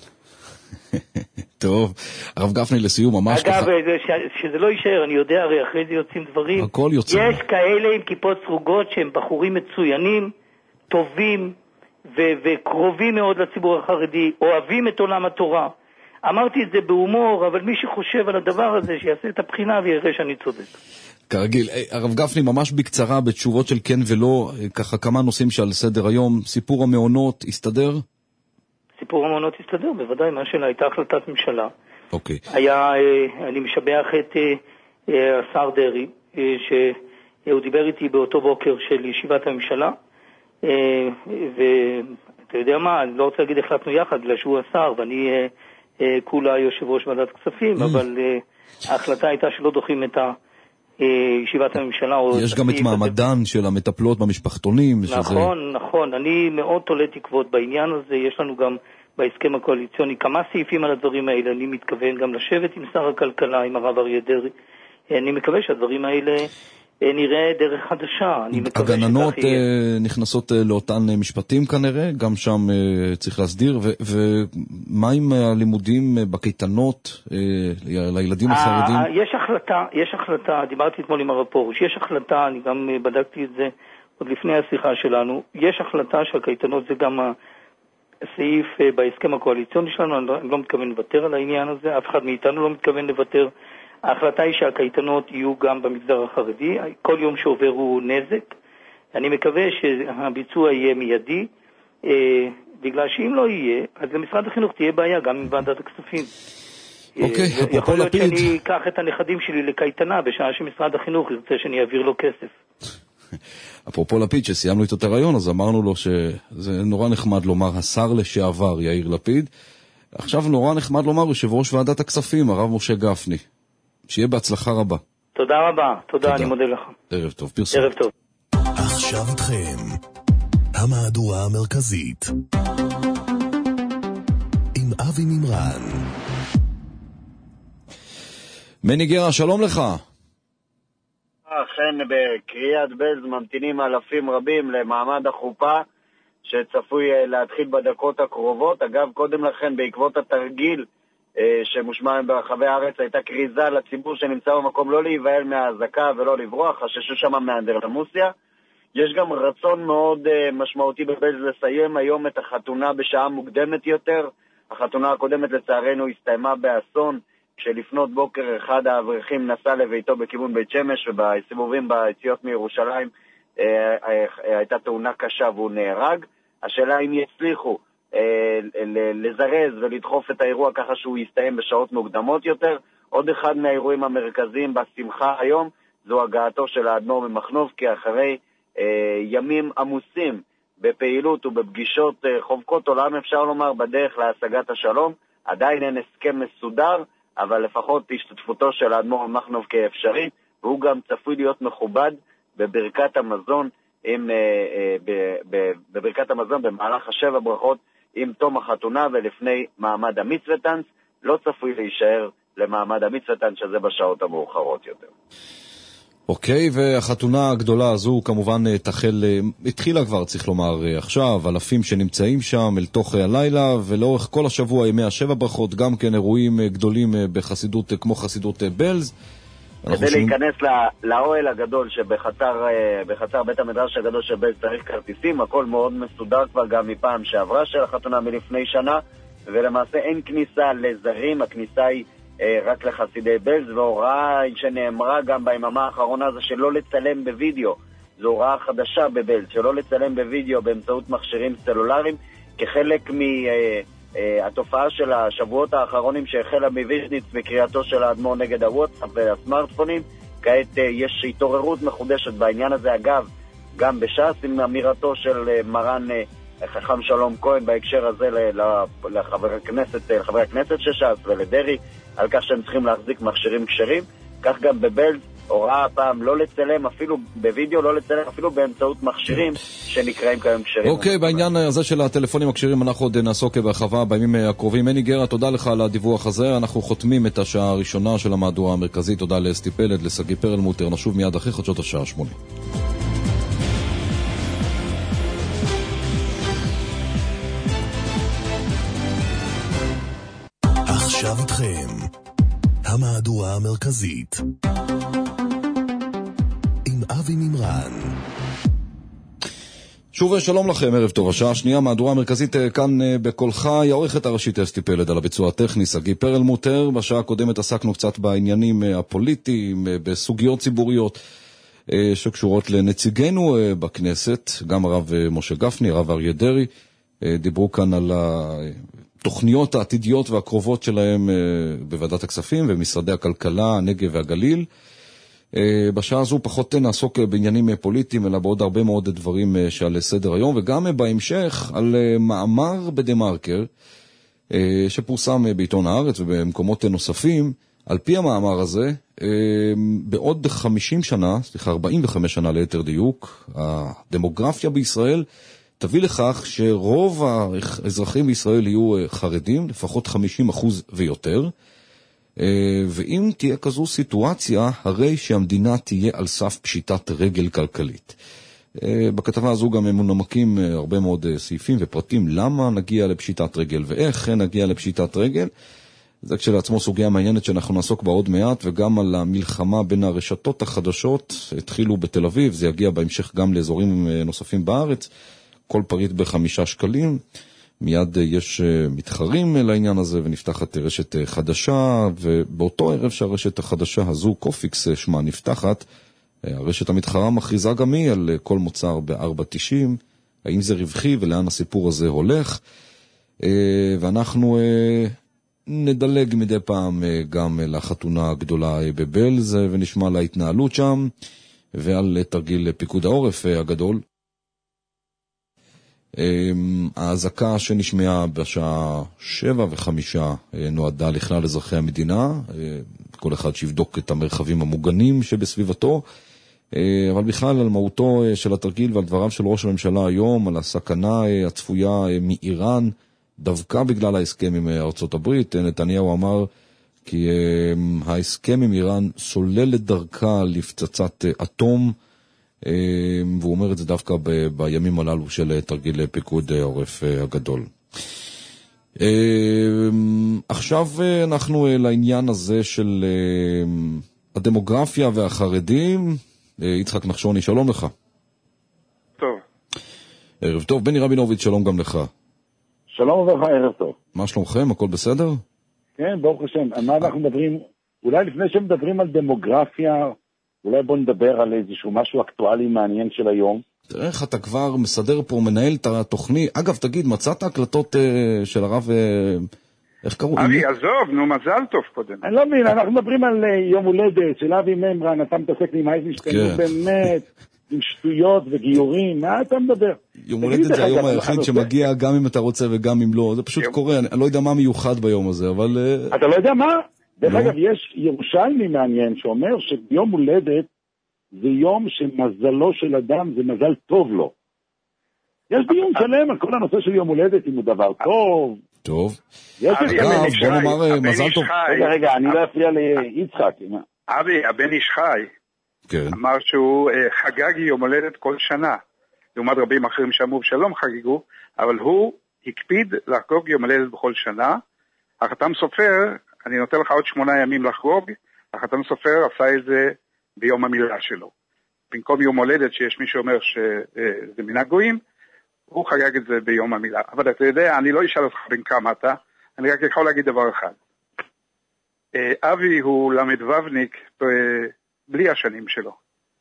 טוב, הרב גפני לסיום ממש אגב, שזה לא יישאר, אני יודע, הרי אחרי זה יוצאים דברים. הכל יוצא. יש כאלה עם כיפות סרוגות שהם בחורים מצוינים, טובים וקרובים מאוד לציבור החרדי, אוהבים את עולם התורה. אמרתי את זה בהומור, אבל מי שחושב על הדבר הזה שיעשה את הבחינה ויראה שאני צודק. כרגיל, הרב גפני ממש בקצרה בתשובות של כן ולא, ככה כמה נושאים שעל סדר היום. סיפור המעונות הסתדר? סיפור המעונות הסתדר, בוודאי. מה שלה הייתה החלטת ממשלה. אוקיי. אני משבח את השר דרי, שהוא דיבר איתי באותו בוקר של ישיבת הממשלה, ואתה יודע מה, אני לא רוצה להגיד החלטנו יחד, בגלל שהוא השר, ואני כולה יושב ראש ועדת כספים, אבל ההחלטה הייתה שלא דוחים את ישיבת הממשלה. יש גם את מעמדן של המטפלות במשפחתונים. נכון. אני מאוד תולה תקוות בעניין הזה. יש לנו גם בהסכם הקואליציוני כמה סעיפים על הדברים האלה. אני מתכוון גם לשבת עם שר הכלכלה, עם הרב אריה דרעי. אני מקווה שהדברים האלה נראה דרך חדשה. הגננות נכנסות לאותן משפטים כנראה, גם שם צריך להסדיר. ומה עם הלימודים בקייטנות לילדים החרדים? יש החלטה, דיברתי אתמול עם הרב פרוש, יש החלטה, אני גם בדקתי את זה עוד לפני השיחה שלנו, יש החלטה שהקייטנות זה גם הסעיף בהסכם הקואליציוני שלנו, אני לא מתכוון לוותר על העניין הזה, אף אחד מאיתנו לא מתכוון לוותר. ההחלטה היא שהקייטנות יהיו גם במגזר החרדי, כל יום שעובר הוא נזק. אני מקווה שהביצוע יהיה מיידי. בגלל שאם לא יהיה, אז למשרד החינוך תהיה בעיה גם עם ועדת הכספים. אוקיי, יכול להיות לפיד. שאני אקח את הנכדים שלי לקייטנה בשעה שמשרד החינוך ירצה שאני אעביר לו כסף. אפרופו לפיד, שסיימנו איתו את הרעיון, אז אמרנו לו שזה נורא נחמד לומר השר לשעבר יאיר לפיד. עכשיו נורא נחמד לומר יושב ראש ועדת הכספים, הרב משה גפני. שיהיה בהצלחה רבה. תודה רבה, תודה, אני מודה לך. ערב טוב, פרסום. ערב טוב. עכשיו איתכם, המהדורה המרכזית, עם אבי מימרן. מני גרה, שלום לך. אכן בקריאת בלז ממתינים אלפים רבים למעמד החופה שצפוי להתחיל בדקות הקרובות. אגב, קודם לכן בעקבות התרגיל שמושמע ברחבי הארץ הייתה קריזה לציבור שנמצא במקום לא להיבהל מההזקה ולא לברוח, חששו שם מאנדרלמוסיה. יש גם רצון מאוד משמעותי בבלז לסיים היום את החתונה בשעה מוקדמת יותר. החתונה הקודמת לצערנו הסתיימה באסון, כשלפנות בוקר אחד האברכים נסע לביתו בכיוון בית שמש, ובסיבובים ביציאות מירושלים הייתה תאונה קשה והוא נהרג. השאלה אם יצליחו לזרז ולדחוף את האירוע ככה שהוא יסתיים בשעות מוקדמות יותר. עוד אחד מהאירועים המרכזיים בשמחה היום זו הגעתו של האדמו"ר ממחנוב, כי אחרי ימים עמוסים בפעילות ובפגישות חובקות עולם, אפשר לומר, בדרך להשגת השלום, עדיין אין הסכם מסודר, אבל לפחות השתתפותו של האדמו"ר ממחנוב כאפשרי, והוא גם צפוי להיות מכובד בברכת המזון, בברכת המזון במהלך 7 ברכות עם תום החתונה ולפני מעמד המצוותנס. לא צפוי להישאר למעמד המצוותנס, שזה בשעות המאוחרות יותר. אוקיי, והחתונה הגדולה הזו כמובן התחילה כבר, צריך לומר עכשיו, אלפים שנמצאים שם אל תוך הלילה, ולאורך כל השבוע ימי 7 ברכות, גם כן אירועים גדולים בחסידות, כמו חסידות בלז. כדי להיכנס לאוהל הגדול שבחצר בית המדרש הגדול של בלז צריך כרטיסים, הכל מאוד מסודר כבר גם מפעם שעברה של החתונה מלפני שנה, ולמעשה אין כניסה לזרים, הכניסה היא רק לחסידי בלז, והוראה שנאמרה גם ביממה האחרונה זה שלא לצלם בווידאו. זו הוראה חדשה בבלז, שלא לצלם בווידאו באמצעות מכשירים סלולריים, כחלק מהתופעה של השבועות האחרונים שהחלה מוויז'ניץ בקריאתו של האדמו"ר נגד הוואטסאפ והסמארטפונים. כעת יש התעוררות מחודשת בעניין הזה, אגב, גם בש"ס, עם אמירתו של מרן חכם שלום כהן בהקשר הזה לחברי הכנסת של ש"ס ולדרי, על כך שהם צריכים להחזיק מכשירים כשרים. כך גם בבלז הוראה הפעם לא לצלם אפילו בווידאו, לא לצלם אפילו באמצעות מכשירים שנקראים כיום כשרים. אוקיי, בעניין הזה של הטלפונים הכשרים אנחנו עוד נעסוק בהרחבה בימים הקרובים. מני גרה, תודה לך על הדיווח הזה. אנחנו חותמים את השעה הראשונה של המהדורה המרכזית. תודה לאסתי פלד, לסגי פרלמוטר. נשוב מיד אחרי חדשות השעה 8. עכשיו איתכם, המהדורה המרכזית, עם אבי מימרן. שוב שלום לכם, ערב טוב. השעה השנייה, מהדורה המרכזית כאן בקולך, העורכת הראשית אסתי פלד, על הביצוע הטכני סגי פרלמוטר. בשעה הקודמת עסקנו קצת בעניינים הפוליטיים, בסוגיות ציבוריות שקשורות לנציגנו בכנסת, גם הרב משה גפני, הרב אריה דרעי, דיברו כאן על התוכניות העתידיות והקרובות שלהם בוועדת הכספים ומשרדי הכלכלה, הנגב והגליל. בשעה הזו פחות נעסוק בעניינים פוליטיים, אלא בעוד הרבה מאוד דברים שעל סדר היום, וגם בהמשך על מאמר בדמרקר שפורסם בעיתון הארץ ובמקומות נוספים. על פי המאמר הזה, בעוד 45 שנה ליתר דיוק, הדמוגרפיה בישראל תביא לכך שרוב האזרחים בישראל יהיו חרדים, לפחות 50% ויותר, ואם תהיה כזו סיטואציה, הרי שהמדינה תהיה על סף פשיטת רגל כלכלית. בכתבה הזו גם מנומקים הרבה מאוד סעיפים ופרטים למה נגיע לפשיטת רגל ואיך נגיע לפשיטת רגל. זה כשלעצמו סוגיה מעניינת שאנחנו נעסוק בה עוד מעט, וגם על המלחמה בין הרשתות החדשות, התחילו בתל אביב, זה יגיע בהמשך גם לאזורים נוספים בארץ, כל פריט ב5 שקלים, מיד יש מתחרים לעניין הזה, ונפתחת רשת חדשה, ובאותו ערב שהרשת החדשה הזו, קופיקס שמה נפתחת, הרשת המתחרה מכריזה גם היא על כל מוצר ב4.90, האם זה רווחי ולאן הסיפור הזה הולך. ואנחנו נדלג מדי פעם גם לחתונה הגדולה בבלז ונשמע על ההתנהלות שם ועל תרגיל פיקוד העורף הגדול. ההזעקה שנשמעה בשעה 7:05 נועדה לכלל אזרחי המדינה, כל אחד שיבדוק את המרחבים המוגנים שבסביבתו, אבל בכלל על מהותו של התרגיל ועל דבריו של ראש הממשלה היום, על הסכנה הצפויה מאיראן, דווקא בגלל ההסכם עם ארצות הברית. נתניהו אמר כי ההסכם עם איראן סולל את דרכה לפצצת אטום, והוא אומר את זה דווקא בימים הללו של תרגיל פיקוד העורף הגדול. עכשיו אנחנו לעניין הזה של הדמוגרפיה והחרדים. יצחק נחשוני, שלום לך. טוב. ערב טוב. בני רבינוביץ', שלום גם לך. שלום וברכה, ערב טוב. מה שלומכם? הכל בסדר? כן, ברוך השם. על מה אנחנו מדברים? אולי לפני שמדברים על דמוגרפיה, אולי בוא נדבר על איזשהו משהו אקטואלי מעניין של היום. תראה איך אתה כבר מסדר פה, מנהל את התוכנית. אגב, תגיד, מצאת הקלטות של הרב, איך קראו? אבי, עזוב, נו, מזל טוב קודם. אני לא מבין, אנחנו מדברים על יום הולדת של אבי ממרן, אתה מתעסק עם אייזנשטיין, הוא באמת עם שטויות וגיורים, מה אתה מדבר? יום הולדת זה היום היחיד שמגיע גם אם אתה רוצה וגם אם לא, זה פשוט קורה, אני לא יודע מה מיוחד ביום הזה, אבל... אתה לא יודע מה? דרך אגב, יש ירושלמי מעניין שאומר שיום הולדת זה יום שמזלו של אדם זה מזל טוב לו. יש דיון שלם על כל הנושא של יום הולדת, אם הוא דבר טוב. טוב. אגב, בוא נאמר מזל טוב. רגע, אני לא אפריע ליצחק. אבי, הבן איש חי, אמר שהוא חגג יום הולדת כל שנה. לעומת רבים אחרים שאמרו שלום חגיגו, אבל הוא הקפיד לחגוג יום הולדת בכל שנה. החתם סופר, אני נותן לך עוד 8 ימים לחגוג, החתם סופר עשה את זה ביום המילה שלו. במקום יום הולדת שיש מי שאומר שזה מנהג גויים, הוא חגג את זה ביום המילה. אבל אתה יודע, אני לא אשאל אותך בין כמה אתה, אני רק יכול להגיד דבר אחד. אבי הוא למדוובניק בלי השנים שלו.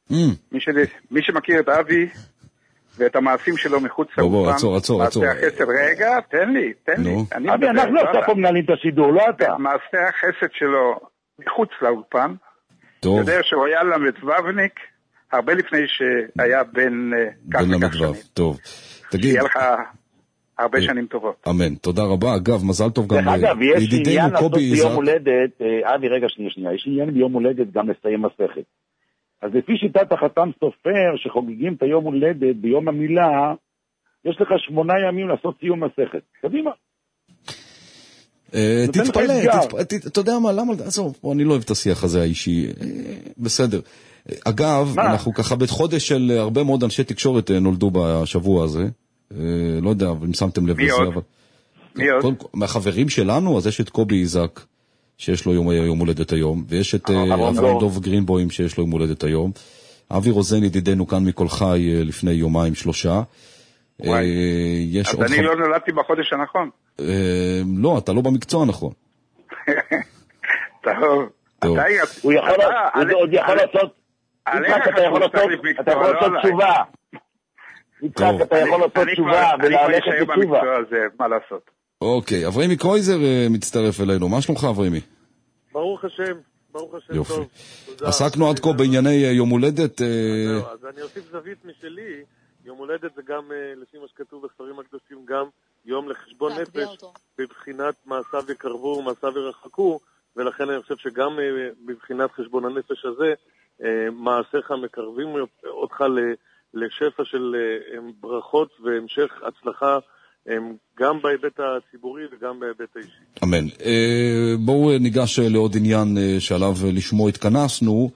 מי שמכיר את אבי ואת המעשים שלו מחוץ לאופן, עצור. רגע, תן לי. אבי, אנחנו עכשיו פה מנהלים את השידור, לא אתה. מעשה החסד שלו מחוץ לאופן, יודע שהוא היה למדוובניק הרבה לפני שהיה בן כך וכך שנים. טוב. תגיד. שיהיה לך הרבה שנים טובות. אמן, תודה רבה. אגב, מזל טוב גם אגב, יש עניין לעשות ביום הולדת, אבי, רגע, שנייה, יש עניין ביום הולדת גם לסיים מסכת. אז לפי שיטת החתם סופר, שחוגגים את היום הולדת ביום המילה, יש לך 8 ימים לעשות סיום מסכת. קדימה. תתפלא, אתה יודע מה, למה, אני לא אוהב את השיח הזה האישי, בסדר. אגב, אנחנו ככה בית חודש של הרבה מאוד אנשי תקשורת נולדו בשבוע הזה, לא יודע, אם שמתם לב לזה, אבל... מי עוד? מהחברים שלנו, אז יש את קובי איזק, שיש לו יום הולדת היום, ויש את אברהם דוב גרינבוים, שיש לו יום הולדת היום, אבי רוזן ידידנו כאן מכל חי לפני 2-3. אז אני לא נולדתי בחודש הנכון. לא, אתה לא במקצוע נכון. טוב. הוא עוד יכול לעשות, אתה יכול לעשות תשובה. יצחק, אתה יכול לעשות תשובה ולהלכת בתשובה. מה לעשות? אוקיי, אברהימי קרויזר מצטרף אלינו. מה שלומך, אברהימי? ברוך השם יופי. עסקנו עד כה בענייני יום הולדת. אז אני אוסיף זווית משלי. יום הולדת זה גם, לפי מה שכתוב בספרים הקדושים, גם יום לחשבון נפש, בבחינת מעשיו יקרבו ומעשיו ירחקו, ולכן אני חושב שגם בבחינת חשבון הנפש הזה, מעשיך מקרבים אותך לשפע של ברכות והמשך הצלחה, גם בהיבט הציבורי וגם בהיבט האישי. אמן. בואו ניגש לעוד עניין שעליו לשמו התכנסנו,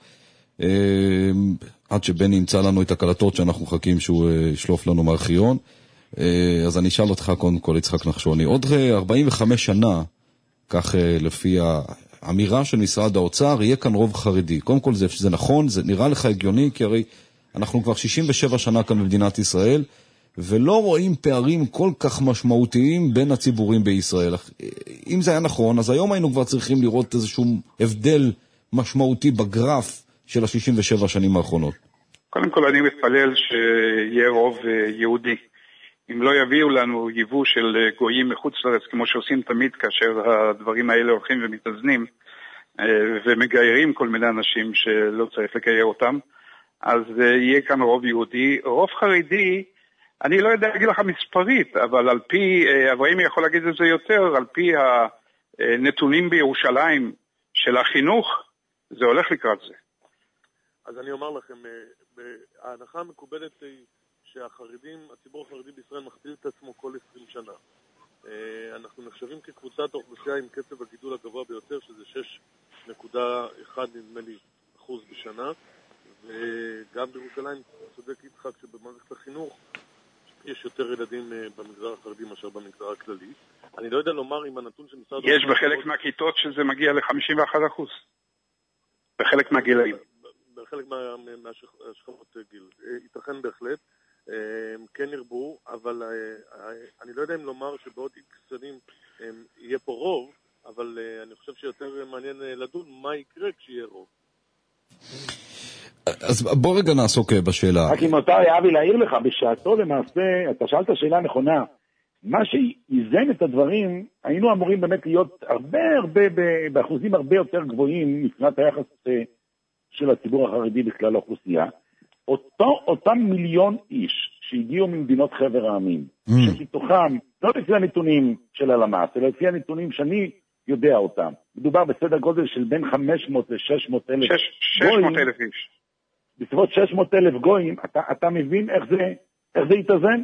עד שבני ימצא לנו את הקלטות שאנחנו מחכים שהוא ישלוף לנו מארכיון. אז אני אשאל אותך קודם כל, יצחק נחשוני, עוד 45 שנה, כך לפי האמירה של משרד האוצר, יהיה כאן רוב חרדי. קודם כל זה נכון, זה נראה לך הגיוני, כי הרי אנחנו כבר 67 שנה כאן במדינת ישראל, ולא רואים פערים כל כך משמעותיים בין הציבורים בישראל. אם זה היה נכון, אז היום היינו כבר צריכים לראות איזשהו הבדל משמעותי בגרף של ה-67 שנים האחרונות. קודם כל אני מתפלל שיהיה רוב יהודי. אם לא יביאו לנו ייבוא של גויים מחוץ לארץ, כמו שעושים תמיד כאשר הדברים האלה הולכים ומתאזנים, ומגיירים כל מיני אנשים שלא צריך לגייר אותם, אז יהיה כאן רוב יהודי. רוב חרדי, אני לא יודע להגיד לך מספרית, אבל על פי, אברהם יכול להגיד את זה יותר, על פי הנתונים בירושלים של החינוך, זה הולך לקראת זה. אז אני אומר לכם, ההנחה המקובלת היא שהחרדים, הציבור החרדי בישראל מכפיל את עצמו כל 20 שנה. אנחנו נחשבים כקבוצת האוכלוסייה עם קצב הגידול הגבוה ביותר, שזה 6.1 נדמה לי אחוז בשנה, וגם בירושלים צודק יצחק שבמערכת החינוך יש יותר ילדים במגזר החרדי מאשר במגזר הכללי. אני לא יודע לומר אם הנתון של משרד... יש בחלק מהכיתות שזה מגיע ל-51%. בחלק מהגילאים. בחלק מהשכבות גיל. ייתכן בהחלט. כן ירבו, אבל אני לא יודע אם לומר שבעוד X שנים יהיה פה רוב, אבל אני חושב שיותר מעניין לדון מה יקרה כשיהיה רוב. אז בוא רגע נעסוק בשאלה. רק אם מותר אבי להעיר לך, בשעתו למעשה, אתה שאלת שאלה נכונה, מה שאיזן את הדברים, היינו אמורים באמת להיות הרבה באחוזים הרבה יותר גבוהים מבחינת היחס של הציבור החרדי בכלל האוכלוסייה. אותם מיליון איש שהגיעו ממדינות חבר העמים, שמתוכם, לא לפי הנתונים של הלמ"ס, אלא לפי הנתונים שאני יודע אותם, מדובר בסדר גודל של בין 500 ל-600 אלף גויים, 600 אלף איש. בסביבות 600 אלף גויים, אתה מבין איך זה יתאזן?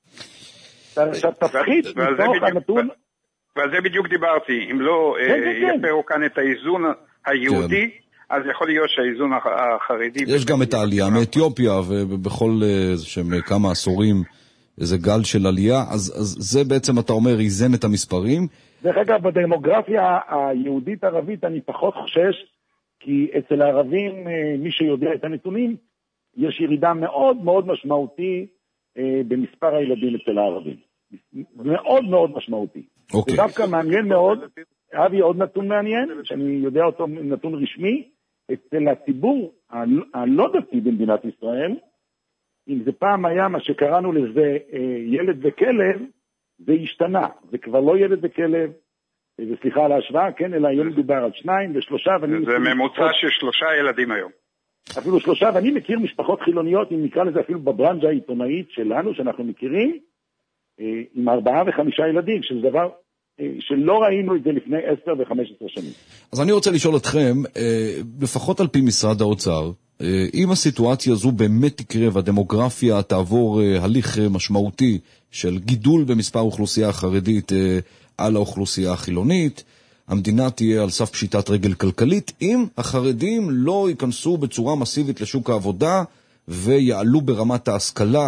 תפחית מתוך הנתון... ועל זה בדיוק דיברתי, אם לא יפרו כאן את האיזון היהודי, אז יכול להיות שהאיזון החרדי... יש גם את העלייה מאתיופיה, ובכל כמה עשורים איזה גל של עלייה, אז זה בעצם, אתה אומר, איזן את המספרים. דרך אגב, בדמוגרפיה היהודית-ערבית אני פחות חושש, כי אצל הערבים, מי שיודע את הנתונים, יש ירידה מאוד מאוד משמעותי במספר הילדים אצל הערבים. מאוד מאוד משמעותי. זה דווקא מעניין מאוד, אבי, עוד נתון מעניין, שאני יודע אותו נתון רשמי, אצל הציבור הלא דתי במדינת ישראל, אם זה פעם היה מה שקראנו לזה ילד וכלב, זה השתנה. זה כבר לא ילד וכלב, וסליחה על ההשוואה, כן, אלא היום מדובר על 2 ו3. זה ממוצע של 3 ילדים היום. אפילו 3, ואני מכיר משפחות חילוניות, אם נקרא לזה אפילו בברנג'ה העיתונאית שלנו, שאנחנו מכירים, עם 4 ו5 ילדים, שזה דבר שלא ראינו את זה לפני 10 ו15 שנים. אז אני רוצה לשאול אתכם, לפחות על פי משרד האוצר, אם הסיטואציה הזו באמת תקרה והדמוגרפיה תעבור הליך משמעותי של גידול במספר האוכלוסייה החרדית על האוכלוסייה החילונית, המדינה תהיה על סף פשיטת רגל כלכלית, אם החרדים לא ייכנסו בצורה מסיבית לשוק העבודה ויעלו ברמת ההשכלה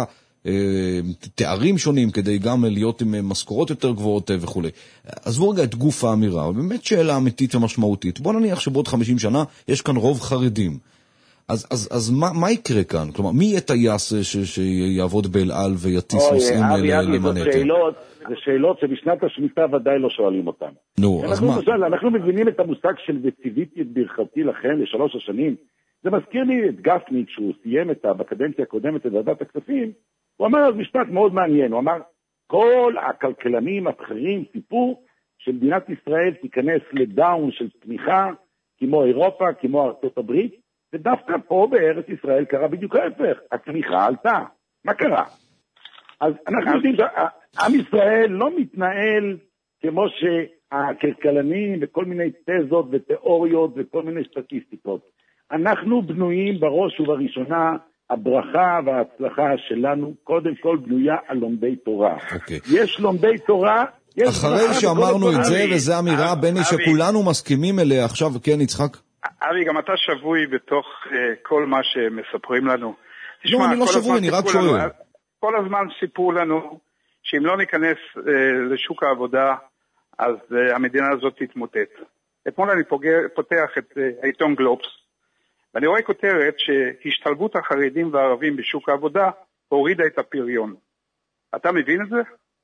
תארים שונים כדי גם להיות עם משכורות יותר גבוהות וכו'. עזבו רגע את גוף האמירה, באמת שאלה אמיתית ומשמעותית. בוא נניח שבעוד 50 שנה יש כאן רוב חרדים. אז מה יקרה כאן? כלומר, מי יהיה טייס שיעבוד באל על ויטיס נוסעים למנהטן? זה שאלות שבשנת השמיטה ודאי לא שואלים אותם. נו, אז מה? אנחנו מבינים את המושג של וציוויתי את ברכתי לכם ל3 השנים. זה מזכיר לי את גפני, כשהוא סיים בקדנציה הקודמת את ועדת הכספים, הוא אמר אז משפט מאוד מעניין, הוא אמר, כל הכלכלנים הבכירים סיפור שמדינת ישראל תיכנס לדאון של תמיכה, כמו אירופה, כמו ארצות הברית, ודווקא פה בארץ ישראל קרה בדיוק ההפך, התמיכה עלתה. מה קרה? אז אנחנו יודעים שעם ישראל לא מתנהל כמו שהכלכלנים וכל מיני תזות ותיאוריות וכל מיני סטטיסטיקות. אנחנו בנויים בראש ובראשונה, הברכה וההצלחה שלנו קודם כל בנויה על לומדי תורה. יש לומדי תורה, אחרי שאמרנו את זה, וזו אמירה בני שכולנו מסכימים אליה עכשיו, כן יצחק? אבי, גם אתה שבוי בתוך כל מה שמספרים לנו. לא, אני לא שבוי, אני רק שואל. כל הזמן סיפרו לנו שאם לא ניכנס לשוק העבודה, אז המדינה הזאת תתמוטט. אתמול אני פותח את העיתון גלובס, ואני רואה כותרת שהשתלבות החרדים והערבים בשוק העבודה הורידה את הפריון. אתה מבין את זה?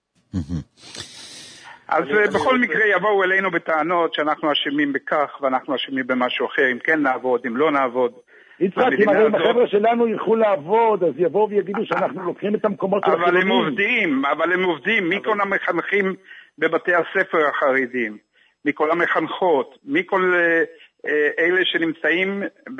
אז בכל מקרה יבואו אלינו בטענות שאנחנו אשמים בכך ואנחנו אשמים במשהו אחר, אם כן נעבוד, אם לא נעבוד. יצחק, אם החבר'ה שלנו ילכו לעבוד, אז יבואו ויגידו שאנחנו לוקחים את המקומות של החילונים. אבל הם עובדים, מכל המחנכים בבתי הספר החרדים, מכל המחנכות, מכל אלה שנמצאים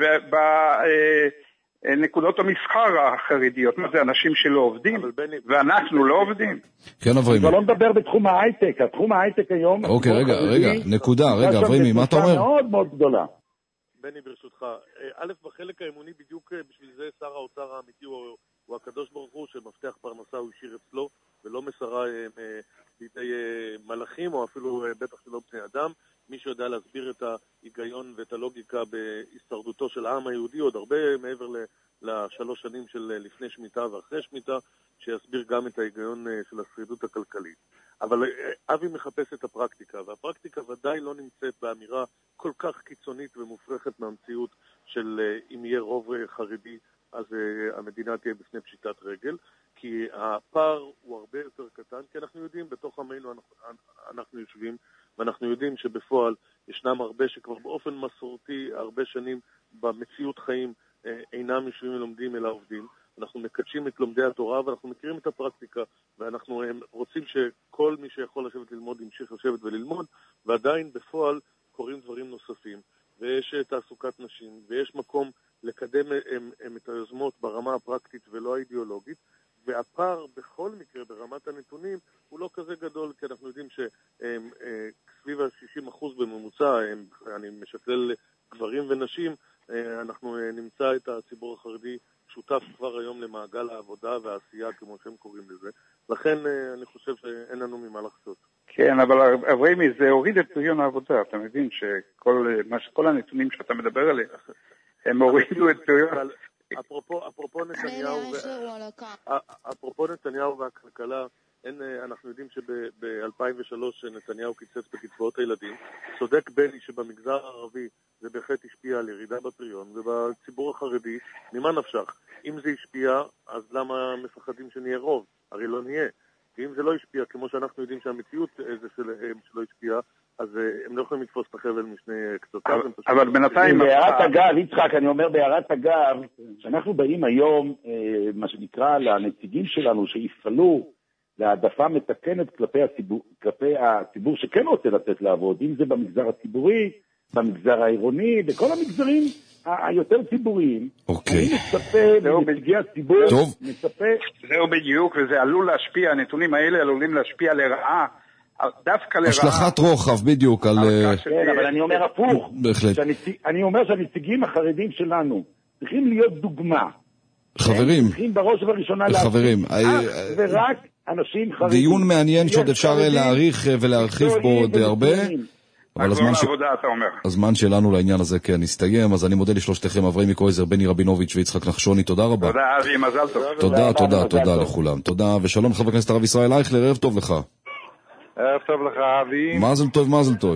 בנקודות המסחר החרדיות. מה זה, אנשים שלא עובדים? ואנחנו לא עובדים. כן, אברהימי. אבל לא מדבר בתחום ההייטק. התחום ההייטק היום... אוקיי, רגע, נקודה, אברהימי, מה אתה אומר? מאוד מאוד גדולה. בני, ברשותך, א', בחלק האמוני בדיוק בשביל זה שר האוצר האמיתי הוא הקדוש ברוך הוא, שמפתח פרנסה הוא השאיר אצלו, ולא מסרה בידי מלאכים, או אפילו בטח שלא בני אדם. מי שיודע להסביר את ההיגיון ואת הלוגיקה בהישרדותו של העם היהודי, עוד הרבה מעבר לשלוש שנים של לפני שמיטה ואחרי שמיטה, שיסביר גם את ההיגיון של השרידות הכלכלית. אבל אבי מחפש את הפרקטיקה, והפרקטיקה ודאי לא נמצאת באמירה כל כך קיצונית ומופרכת מהמציאות של אם יהיה רוב חרדי, אז המדינה תהיה בפני פשיטת רגל, כי הפער הוא הרבה יותר קטן, כי אנחנו יודעים, בתוך עמנו אנחנו יושבים, ואנחנו יודעים שבפועל ישנם הרבה שכבר באופן מסורתי, הרבה שנים במציאות חיים, אינם יושבים ולומדים אלא עובדים. אנחנו מקדשים את לומדי התורה, ואנחנו מכירים את הפרקטיקה, ואנחנו רוצים שכל מי שיכול לשבת ללמוד ימשיך לשבת וללמוד, ועדיין בפועל קורים דברים נוספים, ויש תעסוקת נשים, ויש מקום לקדם את היוזמות ברמה הפרקטית ולא האידיאולוגית, והפער בכל מקרה ברמת הנתונים הוא לא כזה גדול, כי אנחנו יודעים שסביב ה-60% בממוצע, אני משקלל גברים ונשים, אנחנו נמצא את הציבור החרדי שותף כבר היום למעגל העבודה והעשייה, כמו שהם קוראים לזה. לכן אני חושב שאין לנו ממה לחסות. כן, אבל אברהימי, זה הוריד את פריון העבודה. אתה מבין שכל הנתונים שאתה מדבר עליהם, הם הורידו את פריון... אפרופו נתניהו והכלכלה, אנחנו יודעים שב-2003 נתניהו קיצץ בקצבאות הילדים. צודק בני שבמגזר הערבי זה בהחלט השפיע על ירידה בפריון, ובציבור החרדי, ממה נפשך? אם זה השפיע, אז למה מפחדים שנהיה רוב? הרי לא נהיה. ואם זה לא השפיע, כמו שאנחנו יודעים שהמציאות זה שלא השפיע, אז הם לא יכולים לתפוס את החבל משני קצותיו. אבל בינתיים... בהערת אגב, יצחק, אני אומר בהערת אגב, שאנחנו באים היום, מה שנקרא, לנציגים שלנו שיפעלו להעדפה מתקנת כלפי הציבור שכן רוצה לתת לעבוד, אם זה במגזר הציבורי, במגזר העירוני, בכל המגזרים היותר ציבוריים. אוקיי. אני מצפה מנציגי הציבור, זהו בדיוק, וזה עלול להשפיע, הנתונים האלה עלולים להשפיע לרעה, דווקא לרעה. השלכת רוחב בדיוק על... כן, אבל אני אומר הפוך. בהחלט. אני אומר שהנציגים החרדים שלנו צריכים להיות דוגמה. חברים. צריכים בראש ובראשונה חברים. ורק אנשים חרדים. דיון מעניין שעוד אפשר להאריך ולהרחיב בו עוד הרבה. אבל הזמן שלנו לעניין הזה כן הסתיים, אז אני מודה לשלושתכם, אברהימי קרויזר, בני רבינוביץ' ויצחק נחשוני, תודה רבה. תודה אבי, מזל טוב. תודה לכולם. תודה, ושלום חבר הכנסת הרב ישראל אייכלר, ערב טוב לך. ערב טוב לך אבי. מזל טוב.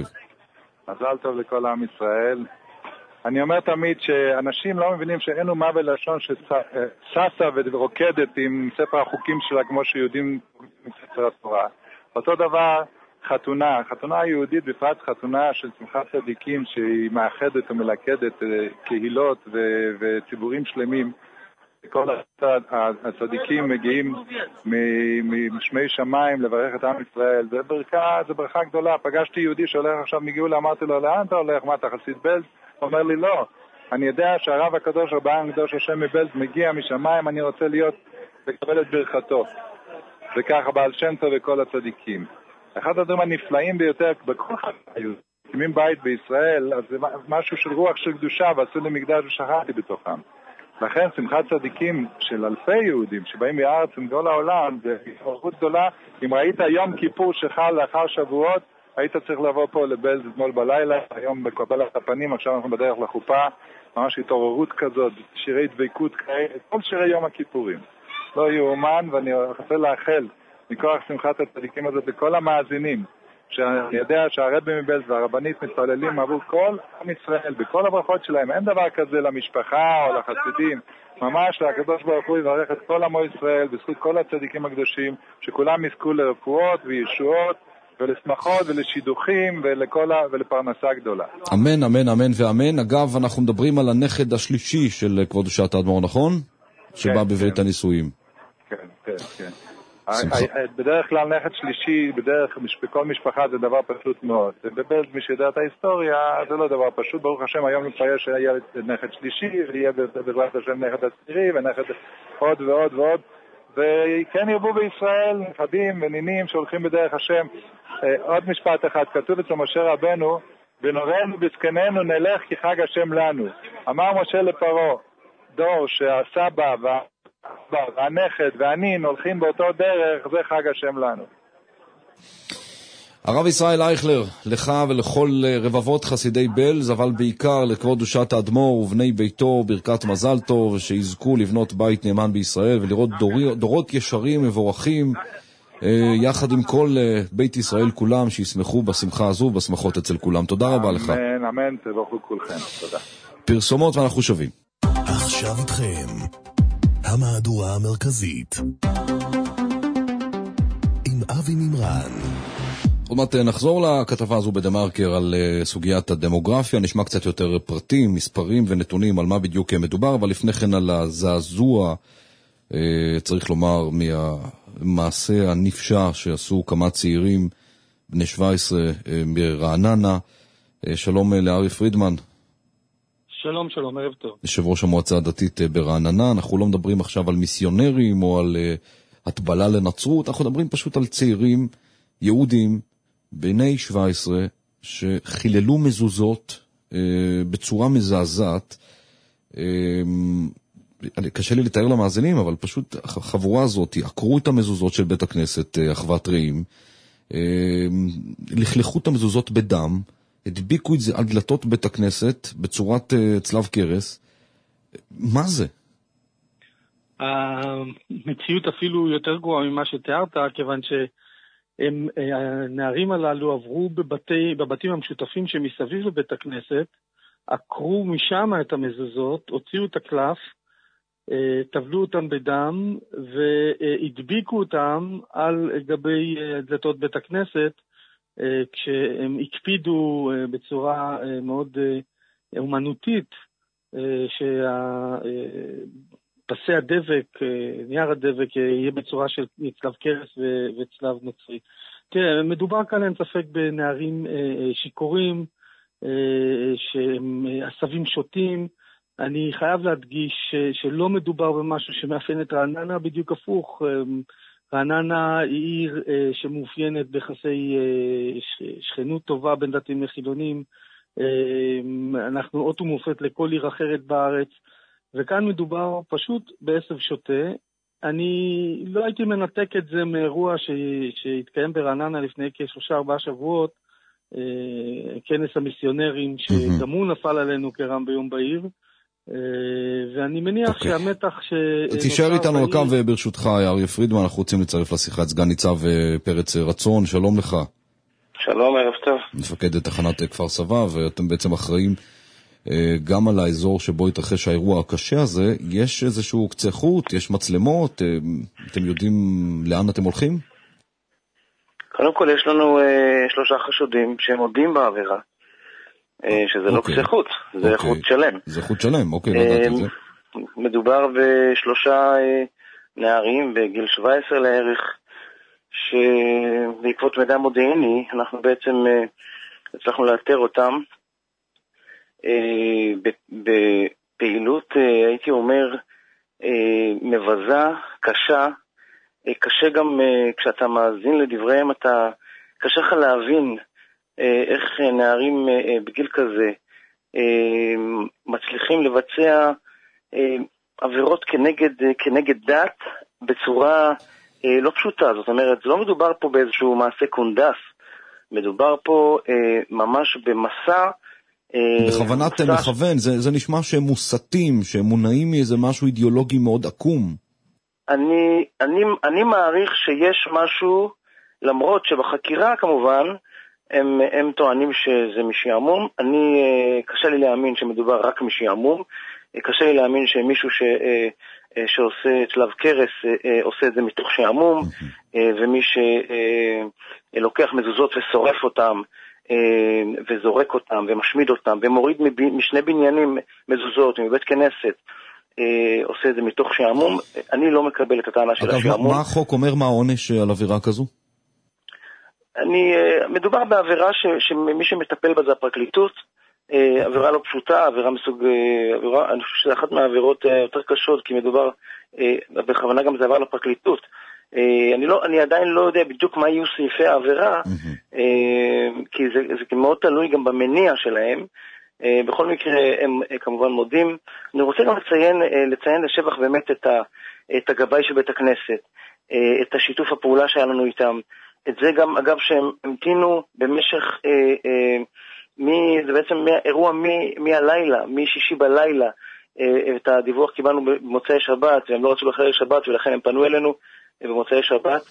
מזל טוב לכל עם ישראל. אני אומר תמיד שאנשים לא מבינים שאין אומה בלשון ששסה ורוקדת עם ספר החוקים שלה כמו שיהודים מספר התורה. אותו דבר חתונה יהודית, בפרט חתונה של שמחת צדיקים שהיא מאחדת ומלכדת קהילות וציבורים שלמים. כל הצדיקים מגיעים משמי שמיים לברך את עם ישראל. זה ברכה גדולה. פגשתי יהודי שהולך עכשיו מגאולה, אמרתי לו, לאן אתה הולך? מה, אתה חסיד בלז? הוא אומר לי, לא. אני יודע שהרב הקדוש, רבן הקדוש השם מבלז, מגיע משמיים, אני רוצה לקבל את ברכתו. וככה בעל שם טוב וכל הצדיקים. אחד הדברים הנפלאים ביותר, בכל חיי, מקימים בית בישראל, אז זה משהו של רוח של קדושה, ועשו לי מקדש ושכחתי בתוכם. לכן שמחת צדיקים של אלפי יהודים שבאים מארץ ומכל העולם, זה התעוררות גדולה. אם ראית יום כיפור שחל לאחר שבועות, היית צריך לבוא פה לבלז אתמול בלילה, היום בקבלת הפנים, עכשיו אנחנו בדרך לחופה, ממש התעוררות כזאת, שירי דבקות כאלה, כל שירי יום הכיפורים. לא יאומן, ואני רוצה לאחל מכוח שמחת הצדיקים הזאת לכל המאזינים, שאני יודע שהרבי מבלז והרבנית מתפללים עבור כל עם ישראל, בכל הברכות שלהם. אין דבר כזה למשפחה או לחסידים. ממש הקדוש ברוך הוא יברך את כל עמו ישראל בזכות כל הצדיקים הקדושים, שכולם יזכו לרפואות וישועות ולשמחות ולשידוכים ולפרנסה גדולה. אמן, אמן, אמן ואמן. אגב, אנחנו מדברים על הנכד השלישי של כבוד קדושת האדמו"ר, נכון? שבא בבית הנישואים. כן, כן, כן. בדרך כלל נכד שלישי, בכל משפחה זה דבר פשוט מאוד. ובאמת מי שיודע את ההיסטוריה, זה לא דבר פשוט. ברוך השם, היום נתפלל שיהיה נכד שלישי, ויהיה בעזרת השם נכד עשירי, ונכד עוד ועוד ועוד. וכן ירבו בישראל נכדים ונינים שהולכים בדרך השם. עוד משפט אחד, כתוב אצל משה רבנו, בנורנו בזקנינו נלך כי חג השם לנו. אמר משה לפרעה, דור שהסבא והנכד והנין הולכים באותו דרך, זה חג השם לנו. הרב ישראל אייכלר, לך ולכל רבבות חסידי בלז, אבל בעיקר לכבוד קדושת האדמו"ר ובני ביתו, ברכת מזל טוב, שיזכו לבנות בית נאמן בישראל ולראות דורות ישרים מבורכים, יחד עם כל בית ישראל כולם, שישמחו בשמחה הזו, בשמחות אצל כולם. תודה רבה לך. אמן, אמן, תברכו כולכם. תודה. פרסומות ואנחנו שווים. עכשיו איתכם, המהדורה המרכזית, עם אבי מימרן. עוד מעט נחזור לכתבה הזו בדמרקר על סוגיית הדמוגרפיה, נשמע קצת יותר פרטים, מספרים ונתונים על מה בדיוק מדובר, אבל לפני כן על הזעזוע, צריך לומר, מהמעשה הנפשע שעשו כמה צעירים בני 17 ברעננה. שלום לארי פרידמן. שלום, שלום, ערב טוב. יושב ראש המועצה הדתית ברעננה. אנחנו לא מדברים עכשיו על מיסיונרים או על הטבלה לנצרות, אנחנו מדברים פשוט על צעירים יהודים בני 17 שחיללו מזוזות בצורה מזעזעת. קשה לי לתאר למאזינים, אבל פשוט החבורה הזאת עקרו את המזוזות של בית הכנסת אחוות רעים, לכלכו את המזוזות בדם, הדביקו את זה על דלתות בית הכנסת בצורת צלב קרס. מה זה? המציאות אפילו יותר גרועה ממה שתיארת, כיוון שהנערים הללו עברו בבתים המשותפים שמסביב לבית הכנסת, עקרו משם את המזוזות, הוציאו את הקלף, טבלו אותם בדם והדביקו אותם על גבי דלתות בית הכנסת, כשהם הקפידו בצורה מאוד אומנותית שפסי הדבק, נייר הדבק יהיה בצורה של צלב קרס וצלב נוצרי. תראה, מדובר כאן אין ספק בנערים שיכורים שהם עשבים שוטים. אני חייב להדגיש שלא מדובר במשהו שמאפיין את רעננה, בדיוק הפוך. רעננה היא עיר שמאופיינת ביחסי שכנות טובה בין דתיים לחילונים. אנחנו אות ומופת לכל עיר אחרת בארץ, וכאן מדובר פשוט בעשב שוטה. אני לא הייתי מנתק את זה מאירוע שהתקיים ברעננה לפני כ3-4 שבועות, כנס המיסיונרים, שגם הוא נפל עלינו כרם ביום בעיר. ואני מניח שהמתח תישאר איתנו על הקו ברשותך, אריה פרידמן. אנחנו רוצים לצרף לשיחה את סגן ניצב פרץ רצון. שלום לך. שלום, ערב טוב. מפקד תחנת כפר סבא, ואתם בעצם אחראים גם על האזור שבו התרחש האירוע הקשה הזה. יש איזשהו קצה חוט, יש מצלמות, אתם יודעים לאן אתם הולכים? קודם כל יש לנו 3 חשודים שהם מודים בעבירה, שזה לא קצה חוט, זה חוט שלם. זה חוט שלם, אוקיי, לא ידעתי את זה. מדובר ב3 נערים בגיל 17 לערך, שבעקבות מידע מודיעיני אנחנו בעצם הצלחנו לאתר אותם בפעילות, הייתי אומר, מבזה, קשה. קשה גם כשאתה מאזין לדבריהם, אתה קשה לך להבין איך נערים בגיל כזה מצליחים לבצע עבירות כנגד דת בצורה לא פשוטה. זאת אומרת, לא מדובר פה באיזשהו מעשה קונדס, מדובר פה ממש במסע בכוונת מכוון. זה נשמע שהם מוסתים, שהם מונעים מאיזה משהו אידיאולוגי מאוד עקום. אני מעריך שיש משהו, למרות שבחקירה כמובן הם טוענים שזה משעמום. אני, קשה לי להאמין שמדובר רק משעמום. קשה לי להאמין שמישהו שעושה צלב קרס עושה את זה מתוך שעמום, ומי שלוקח מזוזות ושורף אותם וזורק אותם ומשמיד אותם ומוריד משני בניינים מזוזות מבית כנסת עושה את זה מתוך שעמום. אני לא מקבל את הטענה של השעמום. מה החוק אומר, מה העונש על עבירה כזו? מדובר בעבירה שמי שמטפל בה זה הפרקליטות, עבירה לא פשוטה, עבירה מסוג, אני חושב שזה אחת מהעבירות יותר קשות, כי מדובר, בכוונה גם זה עבר לפרקליטות. אני עדיין לא יודע בדיוק מה יהיו סעיפי העבירה, כי זה מאוד תלוי גם במניע שלהם. בכל מקרה הם כמובן מודים. אני רוצה גם לציין לשבח באמת את הגבאי של בית הכנסת, את השיתוף הפעולה שהיה לנו איתם. את זה גם, אגב, שהם המתינו במשך, זה בעצם אירוע מהלילה, משישי בלילה, את הדיווח קיבלנו במוצאי שבת, והם לא רצו לחלל שבת, ולכן הם פנו אלינו במוצאי שבת.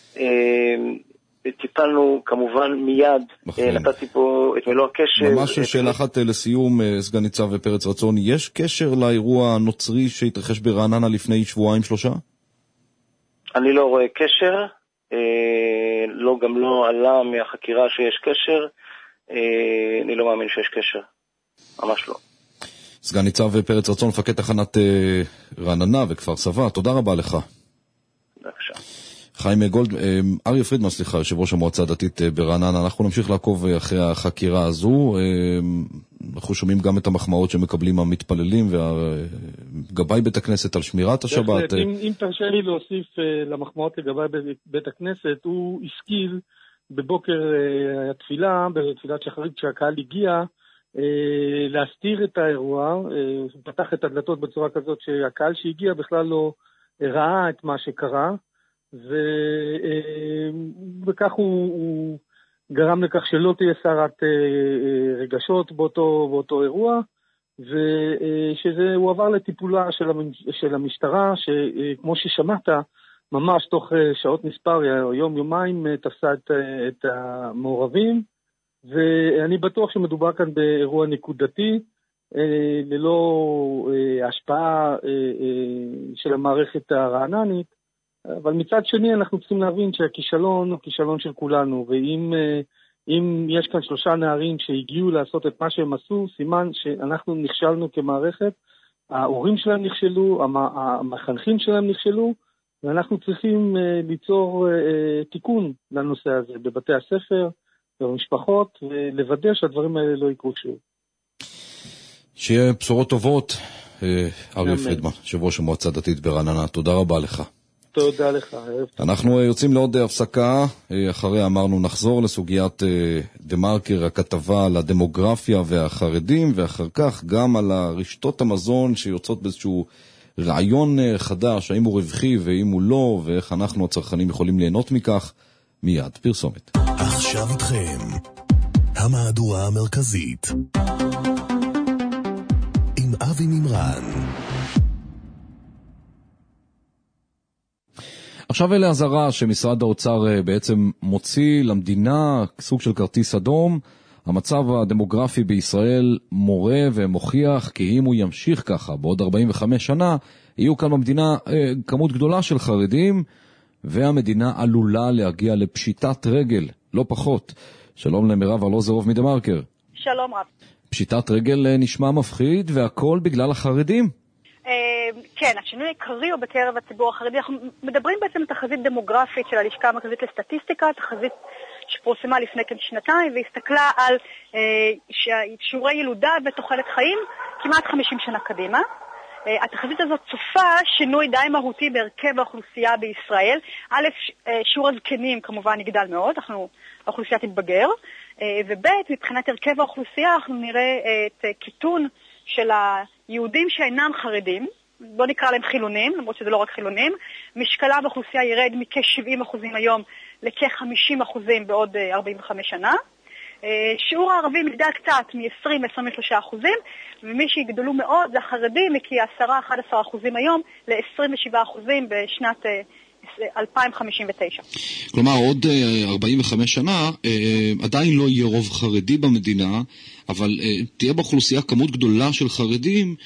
טיפלנו כמובן מיד, נתתי פה את מלוא הקשר. ממש שאלה אחת לסיום, סגן ניצב פרץ רצון, יש קשר לאירוע הנוצרי שהתרחש ברעננה לפני שבועיים-שלושה? אני לא רואה קשר. גם לא עלה מהחקירה שיש קשר. אני לא מאמין שיש קשר, ממש לא. סגן ניצב פרץ רצון, מפקד תחנת רעננה וכפר סבא, תודה רבה לך. בבקשה. חיים גולד, אריה פרידמן, סליחה, יושב ראש המועצה הדתית ברעננה, אנחנו נמשיך לעקוב אחרי החקירה הזו, אנחנו שומעים גם את המחמאות שמקבלים המתפללים והגבאי בית הכנסת על שמירת השבת. אם תרשה לי להוסיף למחמאות לגבי בית הכנסת, הוא השכיל בבוקר התפילה, בתפילת שחרית כשהקהל הגיע, להסתיר את האירוע, הוא פתח את הדלתות בצורה כזאת שהקהל שהגיע בכלל לא ראה את מה שקרה, וכך הוא גרם לכך שלא תהיה סערת רגשות באותו אירוע, ושזה הוא עבר לטיפולה של המשטרה, שכמו ששמעת, ממש תוך שעות מספר, יום-יומיים, תפסה את המעורבים, ואני בטוח שמדובר כאן באירוע נקודתי, ללא השפעה של המערכת הרעננית, אבל מצד שני אנחנו צריכים להבין שהכישלון הוא כישלון של כולנו, ואם יש כאן 3 נערים שהגיעו לעשות את מה שהם עשו, סימן שאנחנו נכשלנו כמערכת, ההורים שלהם נכשלו, המחנכים שלהם נכשלו, ואנחנו צריכים ליצור תיקון לנושא הזה בבתי הספר ובמשפחות, ולוודא שהדברים האלה לא יקרו שוב. שיהיה בשורות טובות, אריה פרידמן, יושב ראש המועצה הדתית ברעננה, תודה רבה לך. תודה לך. אנחנו יוצאים לעוד הפסקה, אחרי אמרנו נחזור לסוגיית דה-מרקר, הכתבה על הדמוגרפיה והחרדים, ואחר כך גם על רשתות המזון שיוצאות באיזשהו רעיון חדש, האם הוא רווחי ואם הוא לא, ואיך אנחנו הצרכנים יכולים ליהנות מכך. מיד פרסומת. עכשיו איתכם המהדורה המרכזית עם אבי מימרן. עכשיו אלה הזרה שמשרד האוצר בעצם מוציא למדינה סוג של כרטיס אדום. המצב הדמוגרפי בישראל מורה ומוכיח כי אם הוא ימשיך ככה בעוד 45 שנה, יהיו כאן במדינה כמות גדולה של חרדים, והמדינה עלולה להגיע לפשיטת רגל, לא פחות. שלום למירב ארלוזרוב מדה-מרקר. שלום רב. פשיטת רגל נשמע מפחיד והכל בגלל החרדים? כן, השינוי העיקרי הוא בקרב הציבור החרדי. אנחנו מדברים בעצם על תחזית דמוגרפית של הלשכה המרכזית לסטטיסטיקה, תחזית שפורסמה לפני כשנתיים, והסתכלה על שיעורי ילודה ותוחלת חיים כמעט 50 שנה קדימה. התחזית הזאת צופה שינוי די מהותי בהרכב האוכלוסייה בישראל. א', שיעור הזקנים כמובן יגדל מאוד, האוכלוסייה תתבגר, וב', מבחינת הרכב האוכלוסייה אנחנו נראה את קיטון של היהודים שאינם חרדים, בוא נקרא להם חילונים, למרות שזה לא רק חילונים, משקלה באוכלוסייה ירד מכ-70% היום לכ-50% בעוד 45 שנה. שיעור הערבים יגדל קצת מ-20-23%, ומי שיגדלו מאוד זה החרדים מכ-10-11% היום ל-27% בשנת 2059. כלומר, עוד 45 שנה עדיין לא יהיה רוב חרדי במדינה, אבל תהיה באוכלוסייה כמות גדולה של חרדים,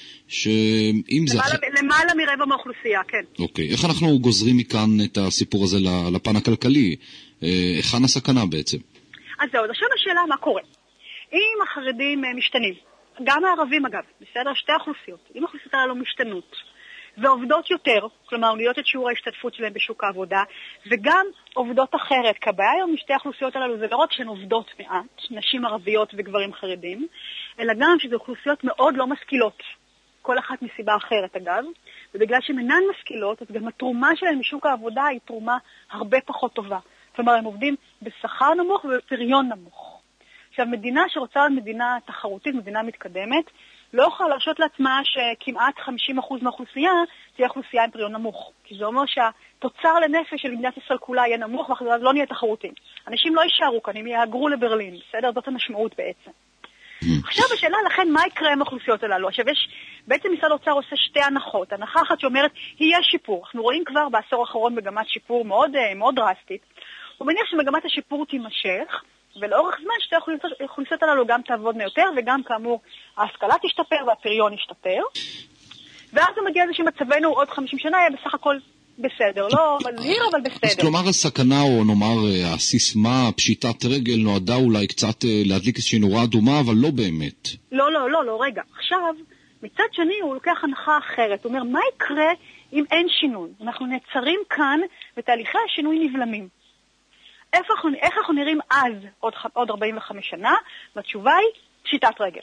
שאם זה... למעלה מרבע מהאוכלוסייה, כן. אוקיי, איך אנחנו גוזרים מכאן את הסיפור הזה לפן הכלכלי? היכן הסכנה בעצם? אז זהו, עכשיו השאלה מה קורה. אם החרדים משתנים, גם הערבים אגב, בסדר? שתי אוכלוסיות, אם האוכלוסיות האלה לא משתנות, ועובדות יותר, כלומר עולות את שיעור ההשתתפות שלהם בשוק העבודה, וגם עובדות אחרת, כי הבעיה היום משתי האוכלוסיות הללו זה לא רק שהן עובדות מעט, נשים ערביות וגברים חרדים, אלא גם שזה אוכלוסיות מאוד לא משכילות, כל אחת מסיבה אחרת אגב, ובגלל שהן אינן משכילות, אז גם התרומה שלהם משוק העבודה היא תרומה הרבה פחות טובה. כלומר, הם עובדים בשכר נמוך ובפריון נמוך. עכשיו, מדינה שרוצה מדינה תחרותית, מדינה מתקדמת, לא יכולה להרשות לעצמה שכמעט 50% מהאוכלוסייה תהיה אוכלוסייה עם פריון נמוך. כי זה אומר שהתוצר לנפש של מדינת ישראל כולה יהיה נמוך, ואחרי זה לא נהיה תחרותיים. אנשים לא יישארו כאן, הם יהגרו לברלין, בסדר? זאת המשמעות בעצם. עכשיו השאלה לכן, מה יקרה עם האוכלוסיות הללו? עכשיו בעצם משרד האוצר עושה שתי הנחות. הנחה אחת שאומרת, יהיה שיפור. אנחנו רואים כבר בעשור האחרון מגמת שיפור מאוד, מאוד דרסטית. הוא מניח שמגמת השיפור תימשך, ולאורך זמן שתי האוכלוסיות הללו גם תעבודנה יותר, וגם כאמור ההשכלה תשתפר והפריון ישתפר. ואז הוא מגיע לזה שמצבנו עוד 50 שנה יהיה בסך הכל בסדר. לא מזהיר, אבל בסדר. אז כלומר הסכנה, או נאמר הסיסמה, פשיטת רגל, נועדה אולי קצת להדליק איזושהי נורה אדומה, אבל לא באמת. לא, רגע. עכשיו, מצד שני הוא לוקח הנחה אחרת. הוא אומר, מה יקרה אם אין שינוי? אנחנו נעצרים כאן, ותהליכי השינוי נבלמים. איך אנחנו נראים אז, עוד 45 שנה? והתשובה היא, פשיטת רגל.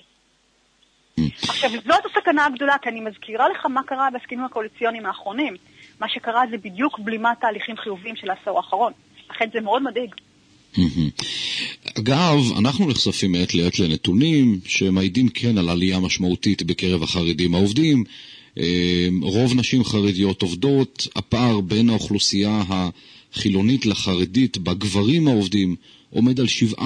עכשיו, זאת הסכנה הגדולה, כי אני מזכירה לך מה קרה בהסכמים הקואליציוניים האחרונים. מה שקרה זה בדיוק בלימת תהליכים חיוביים של העשור האחרון. לכן זה מאוד מדאיג. אגב, אנחנו נחשפים מעת לעת לנתונים שמעידים כן על עלייה משמעותית בקרב החרדים העובדים. רוב נשים חרדיות עובדות, הפער בין האוכלוסייה החילונית לחרדית בגברים העובדים עומד על 7-8%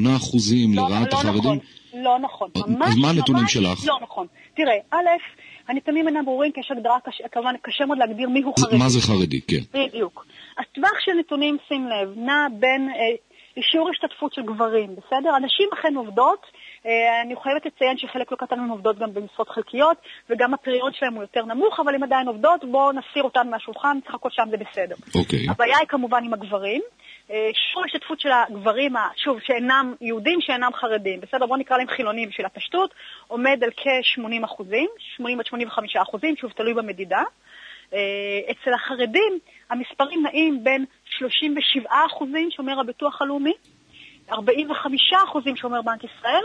לרעת החרדים. לא נכון. אז מה הנתונים שלך? לא נכון. תראה, א', הנתונים אינם ברורים, כי יש הגדרה, כמובן קשה מאוד להגדיר מיהו חרדי. מה זה חרדי, כן. בדיוק. הטווח של נתונים, שים לב, נע בין שיעור השתתפות של גברים, בסדר? הנשים אכן עובדות, אני חייבת לציין שחלק לא קטן הן עובדות גם במשרות חלקיות, וגם הפריון שלהם הוא יותר נמוך, אבל אם עדיין עובדות, בואו נסיר אותן מהשולחן, צריך הכל שם זה בסדר. אוקיי. הבעיה היא כמובן עם הגברים, שיעור השתתפות של הגברים, שוב, שאינם יהודים, שאינם חרדים, בסדר, בואו נקרא להם חילונים של הפשטות, עומד על כ-80%, 80-85%, שוב, תלוי במדידה. אצל החרדים המספרים נעים בין 37% שאומר הביטוח הלאומי, 45% שאומר בנק ישראל,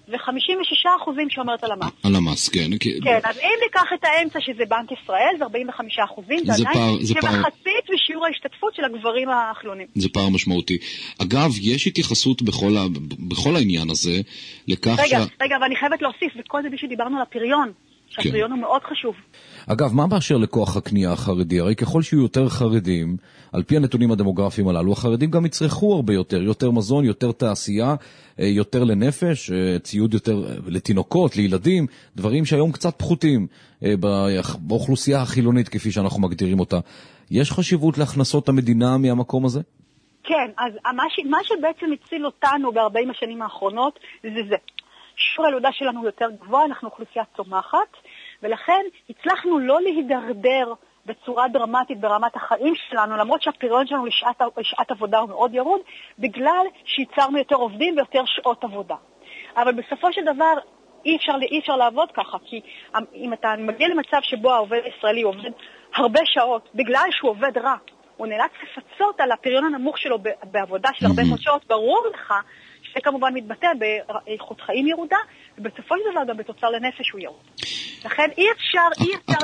ו56% שאומרת הלמ"ס. הלמ"ס, כן. כן, אז אם ניקח את האמצע שזה בנק ישראל, זה 45%, זה עדיין כמחצית משיעור ההשתתפות של הגברים החילונים. זה פער משמעותי. אגב, יש התייחסות בכל העניין הזה לכך רגע, אבל אני חייבת להוסיף, וכל זה בשביל דיברנו על הפריון. שהפריון הוא מאוד חשוב. אגב, מה באשר לכוח הקנייה החרדי? הרי ככל שיהיו יותר חרדים, על פי הנתונים הדמוגרפיים הללו, החרדים גם יצרכו הרבה יותר מזון, יותר תעשייה, יותר לנפש, ציוד יותר לתינוקות, לילדים, דברים שהיום קצת פחותים באוכלוסייה החילונית כפי שאנחנו מגדירים אותה. יש חשיבות להכנסות המדינה מהמקום הזה? כן, אז מה שבעצם הציל אותנו ב-40 השנים האחרונות זה. שיעור הילודה שלנו יותר גבוה, אנחנו אוכלוסייה צומחת, ולכן הצלחנו לא להידרדר בצורה דרמטית ברמת החיים שלנו, למרות שהפריון שלנו לשעת עבודה הוא מאוד ירוד, בגלל שיצרנו יותר עובדים ויותר שעות עבודה. אבל בסופו של דבר אי אפשר לעבוד ככה, כי אם אתה מגיע למצב שבו העובד הישראלי עובד הרבה שעות, בגלל שהוא עובד רע, הוא נאלץ לפצות על הפריון הנמוך שלו בעבודה של הרבה מאוד שעות, ברור לך, זה כמובן מתבטא באיכות חיים ירודה, ובסופו של דבר גם בתוצר לנפש הוא ירוד. לכן אי אפשר...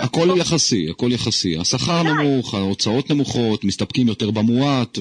הכל יחסי. השכר נמוך, ההוצאות נמוכות, מסתפקים יותר במועט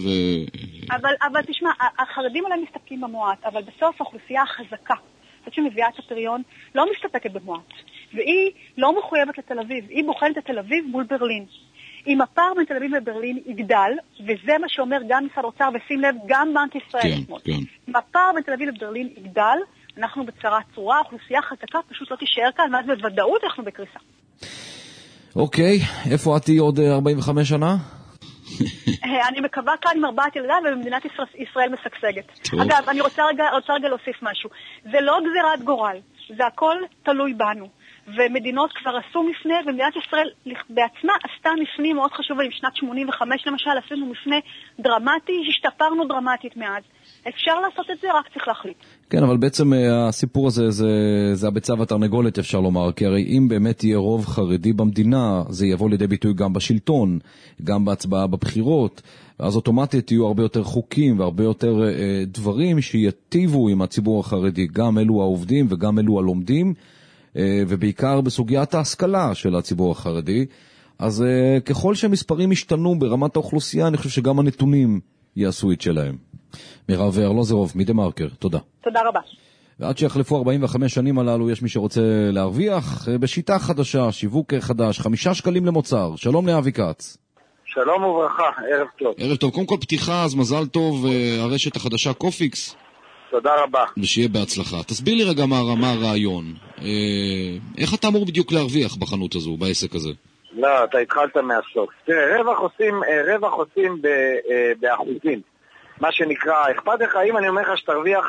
אבל תשמע, החרדים עליהם מסתפקים במועט, אבל בסוף האוכלוסייה החזקה, זאת שמביאה את הפריון, לא מסתפקת במועט. והיא לא מחויבת לתל אביב, היא בוחנת את תל אביב מול ברלין. אם הפער בין תל אביב וברלין יגדל, וזה מה שאומר גם משרד האוצר, ושים לב, גם בנק ישראל. אם הפער בין תל אביב וברלין יגדל, אנחנו בצרה צרורה, האוכלוסייה חזקה פשוט לא תישאר כאן, ואז בוודאות אנחנו בקריסה. אוקיי, איפה את תהיי עוד 45 שנה? אני מקווה כאן עם 4 ילדיי ובמדינת ישראל משגשגת. אגב, אני רוצה רגע להוסיף משהו. זה לא גזירת גורל, זה הכל תלוי בנו. ומדינות כבר עשו מפנה, ומדינת ישראל בעצמה עשתה מפנה מאוד חשוב, עם שנת 85 למשל, עשינו מפנה דרמטי, השתפרנו דרמטית מאז. אפשר לעשות את זה, רק צריך להחליט. כן, אבל בעצם הסיפור הזה זה הביצה והתרנגולת, אפשר לומר, כי הרי אם באמת יהיה רוב חרדי במדינה, זה יבוא לידי ביטוי גם בשלטון, גם בהצבעה בבחירות, אז אוטומטית יהיו הרבה יותר חוקים והרבה יותר דברים שיטיבו עם הציבור החרדי, גם אלו העובדים וגם אלו הלומדים, ובעיקר בסוגיית ההשכלה של הציבור החרדי. אז ככל שהמספרים ישתנו ברמת האוכלוסייה, אני חושב שגם הנתונים יעשו את שלהם. מירב ארלוזרוב, מדמרקר, תודה. תודה רבה. ועד שיחלפו 45 שנים הללו, יש מי שרוצה להרוויח בשיטה חדשה, שיווק חדש, 5 שקלים למוצר. שלום לאבי כץ. שלום וברכה, ערב טוב. ערב טוב, קודם כל פתיחה, אז מזל טוב, הרשת החדשה קופיקס. תודה רבה. ושיהיה בהצלחה. תסביר לי רגע מה הרעיון. איך אתה אמור בדיוק להרוויח בחנות הזו, בעסק הזה? לא, אתה התחלת מהסוף. תראה, רווח עושים באחוזים. מה שנקרא, אכפת לך, אם אני אומר לך שתרוויח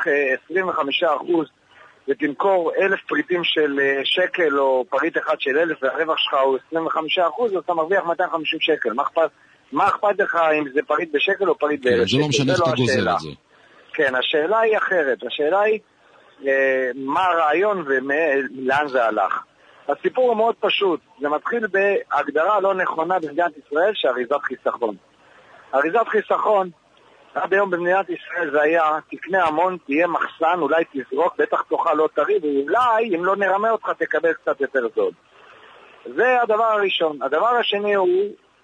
25% ותמכור 1,000 פריטים של שקל או פריט אחד של 1,000 והרווח שלך הוא 25%, אז אתה מרוויח 250 שקל. מה אכפת לך אם זה פריט בשקל או פריט ב1,000 שקל? זה לא משנה איך אתה גוזר את זה. כן, השאלה היא אחרת. השאלה היא מה הרעיון ולאן זה הלך. הסיפור הוא מאוד פשוט. זה מתחיל בהגדרה לא נכונה במדינת ישראל שאריזת חיסכון. אריזת חיסכון, עד היום במדינת ישראל זה היה, תקנה המון, תהיה מחסן, אולי תזרוק, בטח תאכל לא טרי, ואולי אם לא נרמה אותך תקבל קצת יותר זול. זה הדבר הראשון. הדבר השני הוא,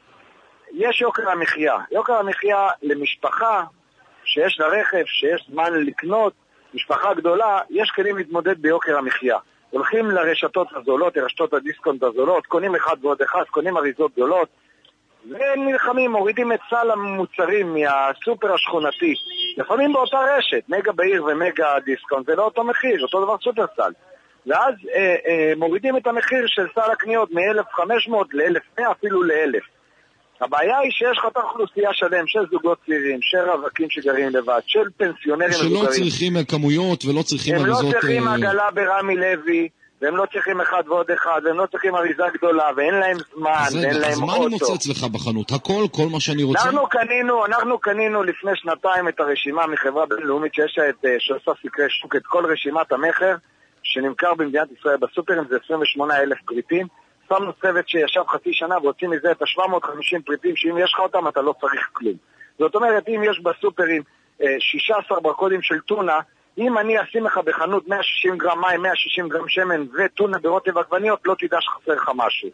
יש יוקר המחיה. יוקר המחיה למשפחה שיש לה רכב, שיש זמן לקנות, משפחה גדולה, יש כלים להתמודד ביוקר המחיה. הולכים לרשתות הזולות, לרשתות הדיסקונט הזולות, קונים אחד ועוד אחד, קונים אריזות גדולות, ונלחמים, מורידים את סל המוצרים מהסופר השכונתי. לפעמים באותה רשת, מגה בעיר ומגה דיסקונט, זה לא אותו מחיר, אותו דבר סופר סל. ואז מורידים את המחיר של סל הקניות מ-1,500 ל-1,100, אפילו ל-1,000. הבעיה היא שיש לך את האוכלוסייה שלהם, של זוגות צעירים, של רווקים שגרים לבד, של פנסיונרים מבוגרים. שלא צריכים כמויות ולא צריכים אריזות... הם לא צריכים עגלה ברמי לוי, והם לא צריכים אחד ועוד אחד, והם לא צריכים אריזה גדולה, ואין להם זמן, ואין להם אוטו. אז מה אני מוצץ לך בחנות? הכל, כל מה שאני רוצה? אנחנו קנינו לפני שנתיים את הרשימה מחברה בינלאומית שעושה סקרי שוק, את כל רשימת המחר שנמכר במדינת ישראל בסופרים, זה 28,000 פריטים. שמנו צוות שישב חצי שנה והוציא מזה את ה-750 פריטים, שאם יש לך אותם אתה לא צריך כלום. זאת אומרת, אם יש בסופרים 16 ברקודים של טונה, אם אני אשים לך בחנות 160 גרם מים, 160 גרם שמן וטונה ברוטב עגבניות, לא תדע שחסר לך משהו.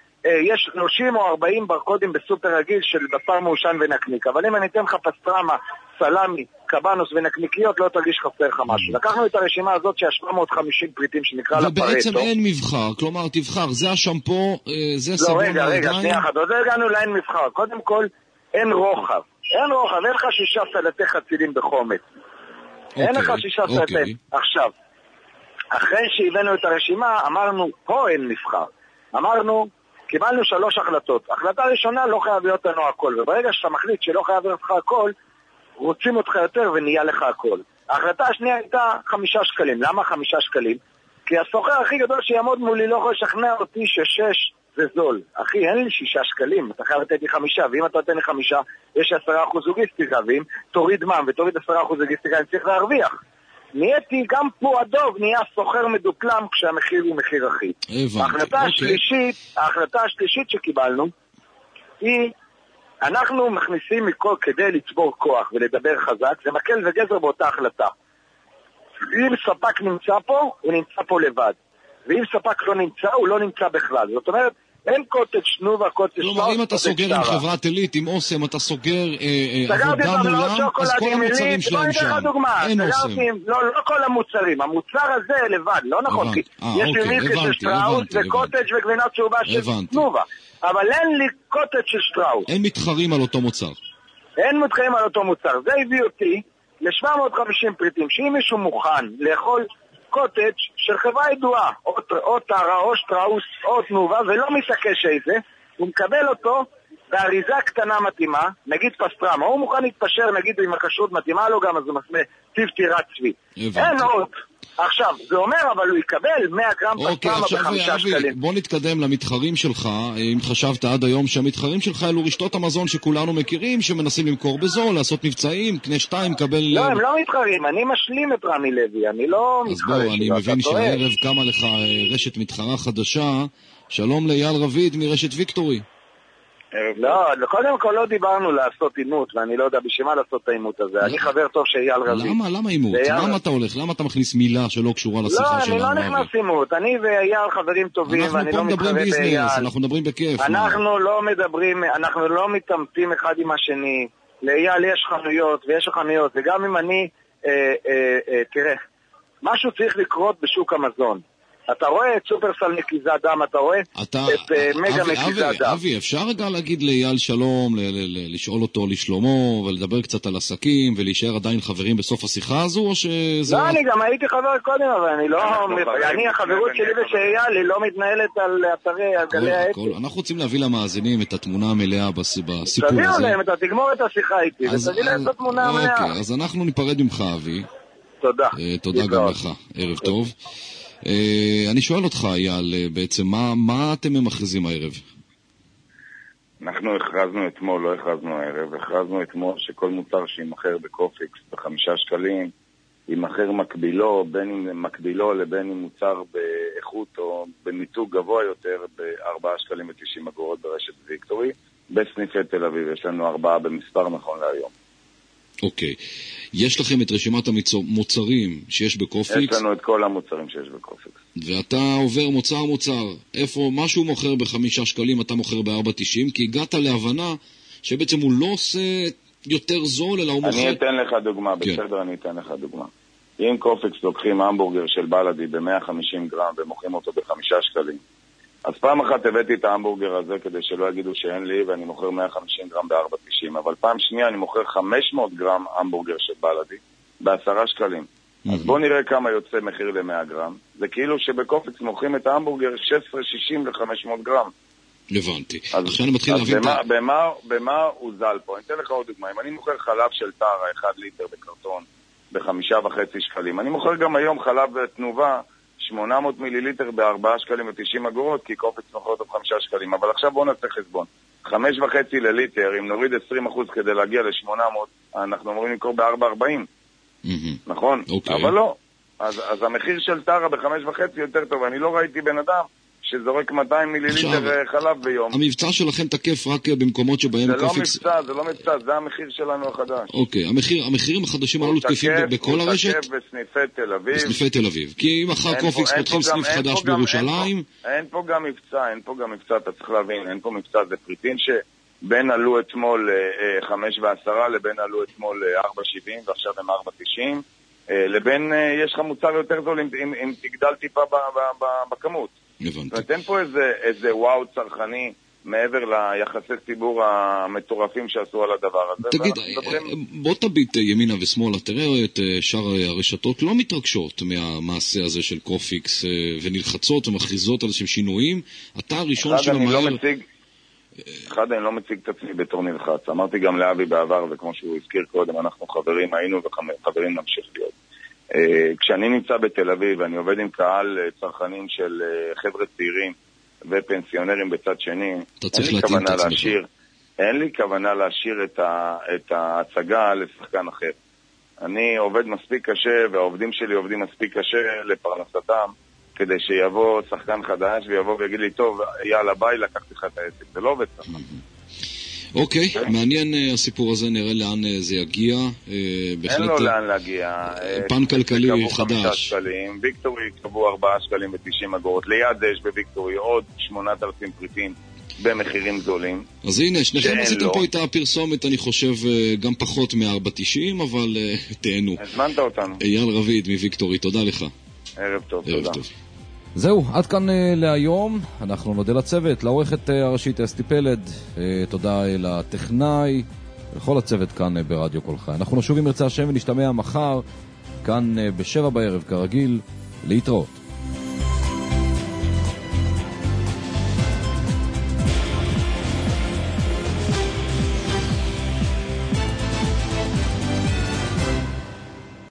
יש 30 או 40 ברקודים בסופר רגיל של בשר מעושן ונקניק, אבל אם אני אתן לך פסטרמה, סלמי, קבנוס ונקניקיות, לא תרגיש חסר לך משהו. לקחנו את הרשימה הזאת שה-750 פריטים שנקרא לפרטו. ובעצם אין מבחר, כלומר תבחר, זה השמפו, זה סבון הידיים. לא, רגע, שנייה אחת, עוד הגענו לאין מבחר. קודם כל, אין רוחב. אין לך 6 סלטי חצילים בחומץ. אין לך 6 סלטי. עכשיו, אחרי שהבאנו את הרשימה, אמרנו, פה אין מבחר. אמרנו, קיבלנו 3 החלטות. החלטה ראשונה, לא חייב להיות לנו הכל. וברגע שאתה מחליט שלא חייב להיות לך הכל, רוצים אותך יותר ונהיה לך הכל. ההחלטה השנייה הייתה 5 שקלים. למה 5 שקלים? כי הסוחר הכי גדול שיעמוד מולי לא יכול לשכנע אותי ש6 זה זול. אחי, אין לי 6 שקלים, אתה חייב לתת לי 5, ואם אתה נותן לי 5, יש 10% לוגיסטיקה, ואם תוריד מע"מ ותוריד 10% לוגיסטיקה, אני צריך להרוויח. נהייתי גם פה הדוב, נהיה סוחר מדופלם כשהמחיר הוא מחיר אחיד. ההחלטה השלישית שקיבלנו היא, אנחנו מכניסים מכל כדי לצבור כוח ולדבר חזק, זה מקל וגזר באותה החלטה. אם ספק נמצא פה, הוא נמצא פה לבד. ואם ספק לא נמצא, הוא לא נמצא בכלל. זאת אומרת, אין קוטג' תנובה, קוטג' שטראוס. כלומר, אם אתה סוגר עם חברת אלית, עם אוסם, אתה סוגר עבודה מולם, אז כל המוצרים שלהם שם. אין אוסם. לא כל המוצרים. המוצר הזה לבד, לא נכון. יש לי מילקה של שטראוס וקוטג' וגבינה צהובה של תנובה. אבל אין לי קוטג' של שטראוס. אין מתחרים על אותו מוצר. אין מתחרים על אותו מוצר. זה הביא אותי ל-750 פריטים, שאם מישהו מוכן לאכול קוטג' של חברה ידועה, או טרה, או שטראוס, או תנובה, ולא מתעקש איזה, הוא מקבל אותו באריזה קטנה מתאימה, נגיד פסטרמה, הוא מוכן להתפשר, נגיד אם הכשרות מתאימה לו גם, אז הוא מסמא טיב טירת צבי. אין עוד. עכשיו, זה אומר, אבל הוא יקבל 100 גרם פסטרמה ב5 שקלים. בוא נתקדם למתחרים שלך, אם חשבת עד היום שהמתחרים שלך אלו רשתות המזון שכולנו מכירים, שמנסים למכור בזול, לעשות מבצעים, קנה 2, קבל... לא, הם לא מתחרים, אני משלים את רמי לוי, אני לא מתחרים. אז בוא, אני מבין שהערב קמה לך רשת מתחרה חדשה, שלום לאייל רביד מרשת ויקטורי. לא, קודם כל לא דיברנו לעשות אימות, ואני לא יודע בשביל מה לעשות את האימות הזה. אני חבר טוב שאייל רביד. למה אימות? למה אתה הולך? למה אתה מכניס מילה שלא קשורה לשיחה שלנו? לא, אני לא נכנס אימות. אני ואייל חברים טובים, ואני לא מתחרה באייל. אנחנו מדברים בכיף. אנחנו לא מדברים, אנחנו לא מתאמתים אחד עם השני. לאייל יש חנויות, ויש חנויות, וגם אם אני, תראה, משהו צריך לקרות בשוק המזון. אתה רואה את סופרסל נקיזת דם, אתה רואה את מגה נקיזת דם. אבי, אפשר רגע להגיד לאייל שלום, לשאול אותו לשלומו, ולדבר קצת על עסקים, ולהישאר עדיין חברים בסוף השיחה הזו, או שזה... לא, אני גם הייתי חבר קודם, אבל אני לא... החברות שלי ושאייל לא מתנהלת על אתרי גלי העצים. אנחנו רוצים להביא למאזינים את התמונה המלאה בסיפור הזה. תביאו להם, אתה תגמור את השיחה איתי, ותביא להם את התמונה המלאה. אוקיי, אז אנחנו ניפרד ממך, אבי. תודה. תודה גם לך, ערב טוב. אני שואל אותך, אייל, בעצם, מה אתם ממכרזים הערב? אנחנו הכרזנו אתמול, לא הכרזנו הערב, הכרזנו אתמול שכל מוצר שימחר בקופיקס ב5 שקלים, ימחר מקבילו, בין אם מקבילו לבין אם מוצר באיכות או במיתוג גבוה יותר, ב4 שקלים ו90 אגורות ברשת ויקטורי. בסניפי תל אביב יש לנו 4 במספר נכון להיום. אוקיי. יש לכם את רשימת המוצרים שיש בקופיקס? יש לנו את כל המוצרים שיש בקופיקס. ואתה עובר מוצר, איפה משהו מוכר ב5 שקלים, אתה מוכר ב4.90, כי הגעת להבנה שבעצם הוא לא עושה יותר זול, אלא הוא מוכר... אני אתן לך דוגמה, בסדר, אני אתן לך דוגמה. אם קופיקס לוקחים המבורגר של בלדי ב150 גרם ומוכרים אותו ב5 שקלים, אז פעם אחת הבאתי את ההמבורגר הזה כדי שלא יגידו שאין לי, ואני מוכר 150 גרם ב4.90, אבל פעם שנייה אני מוכר 500 גרם המבורגר של בלדי ב10 שקלים. אז בוא נראה כמה יוצא מחיר ל100 גרם. זה כאילו שבקופיקס מוכרים את ההמבורגר 16.60 ל500 גרם. הבנתי. עכשיו אני מתחיל להבין... במה הוא זל פה? אני אתן לך עוד דוגמה. אם אני מוכר חלב של טרה 1 ליטר בקרטון ב5.5 שקלים, אני מוכר גם היום חלב תנובה 800 מיליליטר ב4 שקלים ו90 אגורות, כי קופיקס מוכר אותו ב5 שקלים. אבל עכשיו בואו נעשה חשבון. 5.5 לליטר, אם נוריד 20% כדי להגיע ל800, אנחנו אמורים למכור ב4.40. נכון? אבל לא. אז המחיר של טרה ב5.5 יותר טוב. אני לא ראיתי בן אדם שזורק 200 מיליליטר חלב ביום. המבצע שלכם תקף רק במקומות שבהם קופיקס... זה לא מבצע, זה המחיר שלנו החדש. אוקיי, המחירים החדשים הללו תקפים בכל הרשת? הוא תקף בסניפי תל אביב. בסניפי תל אביב. כי אם אחר קופיקס פותחים סניף חדש בירושלים... אין פה גם מבצע, אתה צריך להבין, אין פה מבצע, זה פריטים שבין עלו אתמול 5.10 לבין עלו אתמול 4.70 ועכשיו הם 4.90, לבין יש לך מוצר יותר זול אם תגדל טיפה בכמות. ותן פה איזה וואו צרכני מעבר ליחסי ציבור המטורפים שעשו על הדבר הזה. תגיד, בוא תביט ימינה ושמאלה, תראה את שאר הרשתות לא מתרגשות מהמעשה הזה של קופיקס ונלחצות ומכריזות על איזשהם שינויים. אתה הראשון שמהר... אחד, אני לא מציג את עצמי בתור נלחץ. אמרתי גם לאבי בעבר, וכמו שהוא הזכיר קודם, אנחנו חברים היינו וחברים נמשיך להיות. כשאני נמצא בתל אביב ואני עובד עם קהל צרכנים של חבר'ה צעירים ופנסיונרים בצד שני, אין לי כוונה להשאיר את ההצגה לשחקן אחר. אני עובד מספיק קשה והעובדים שלי עובדים מספיק קשה לפרנסתם כדי שיבוא שחקן חדש ויבוא ויגיד לי, טוב, יאללה ביי, לקחתי לך את העסק. זה לא עובד ככה. אוקיי, מעניין הסיפור הזה, נראה לאן זה יגיע. אין לו לאן להגיע. פן כלכלי חדש. ויקטורי קבעו 4 שקלים ו90 אגורות. ליד יש בוויקטורי עוד 8,000 פריטים במחירים גדולים. אז הנה, שניכם עשיתם פה את הפרסומת, אני חושב, גם פחות מ-4.90, אבל תהנו. הזמנת אותנו. אייל רביד מוויקטורי, תודה לך. ערב טוב, תודה. זהו, עד כאן להיום. אנחנו נודה לצוות, לעורכת הראשית אסתי פלד, תודה לטכנאי, לכל הצוות כאן ברדיו כל חי. אנחנו נשוב עם מרצה השם ונשתמע מחר, כאן ב7 בערב כרגיל, להתראות.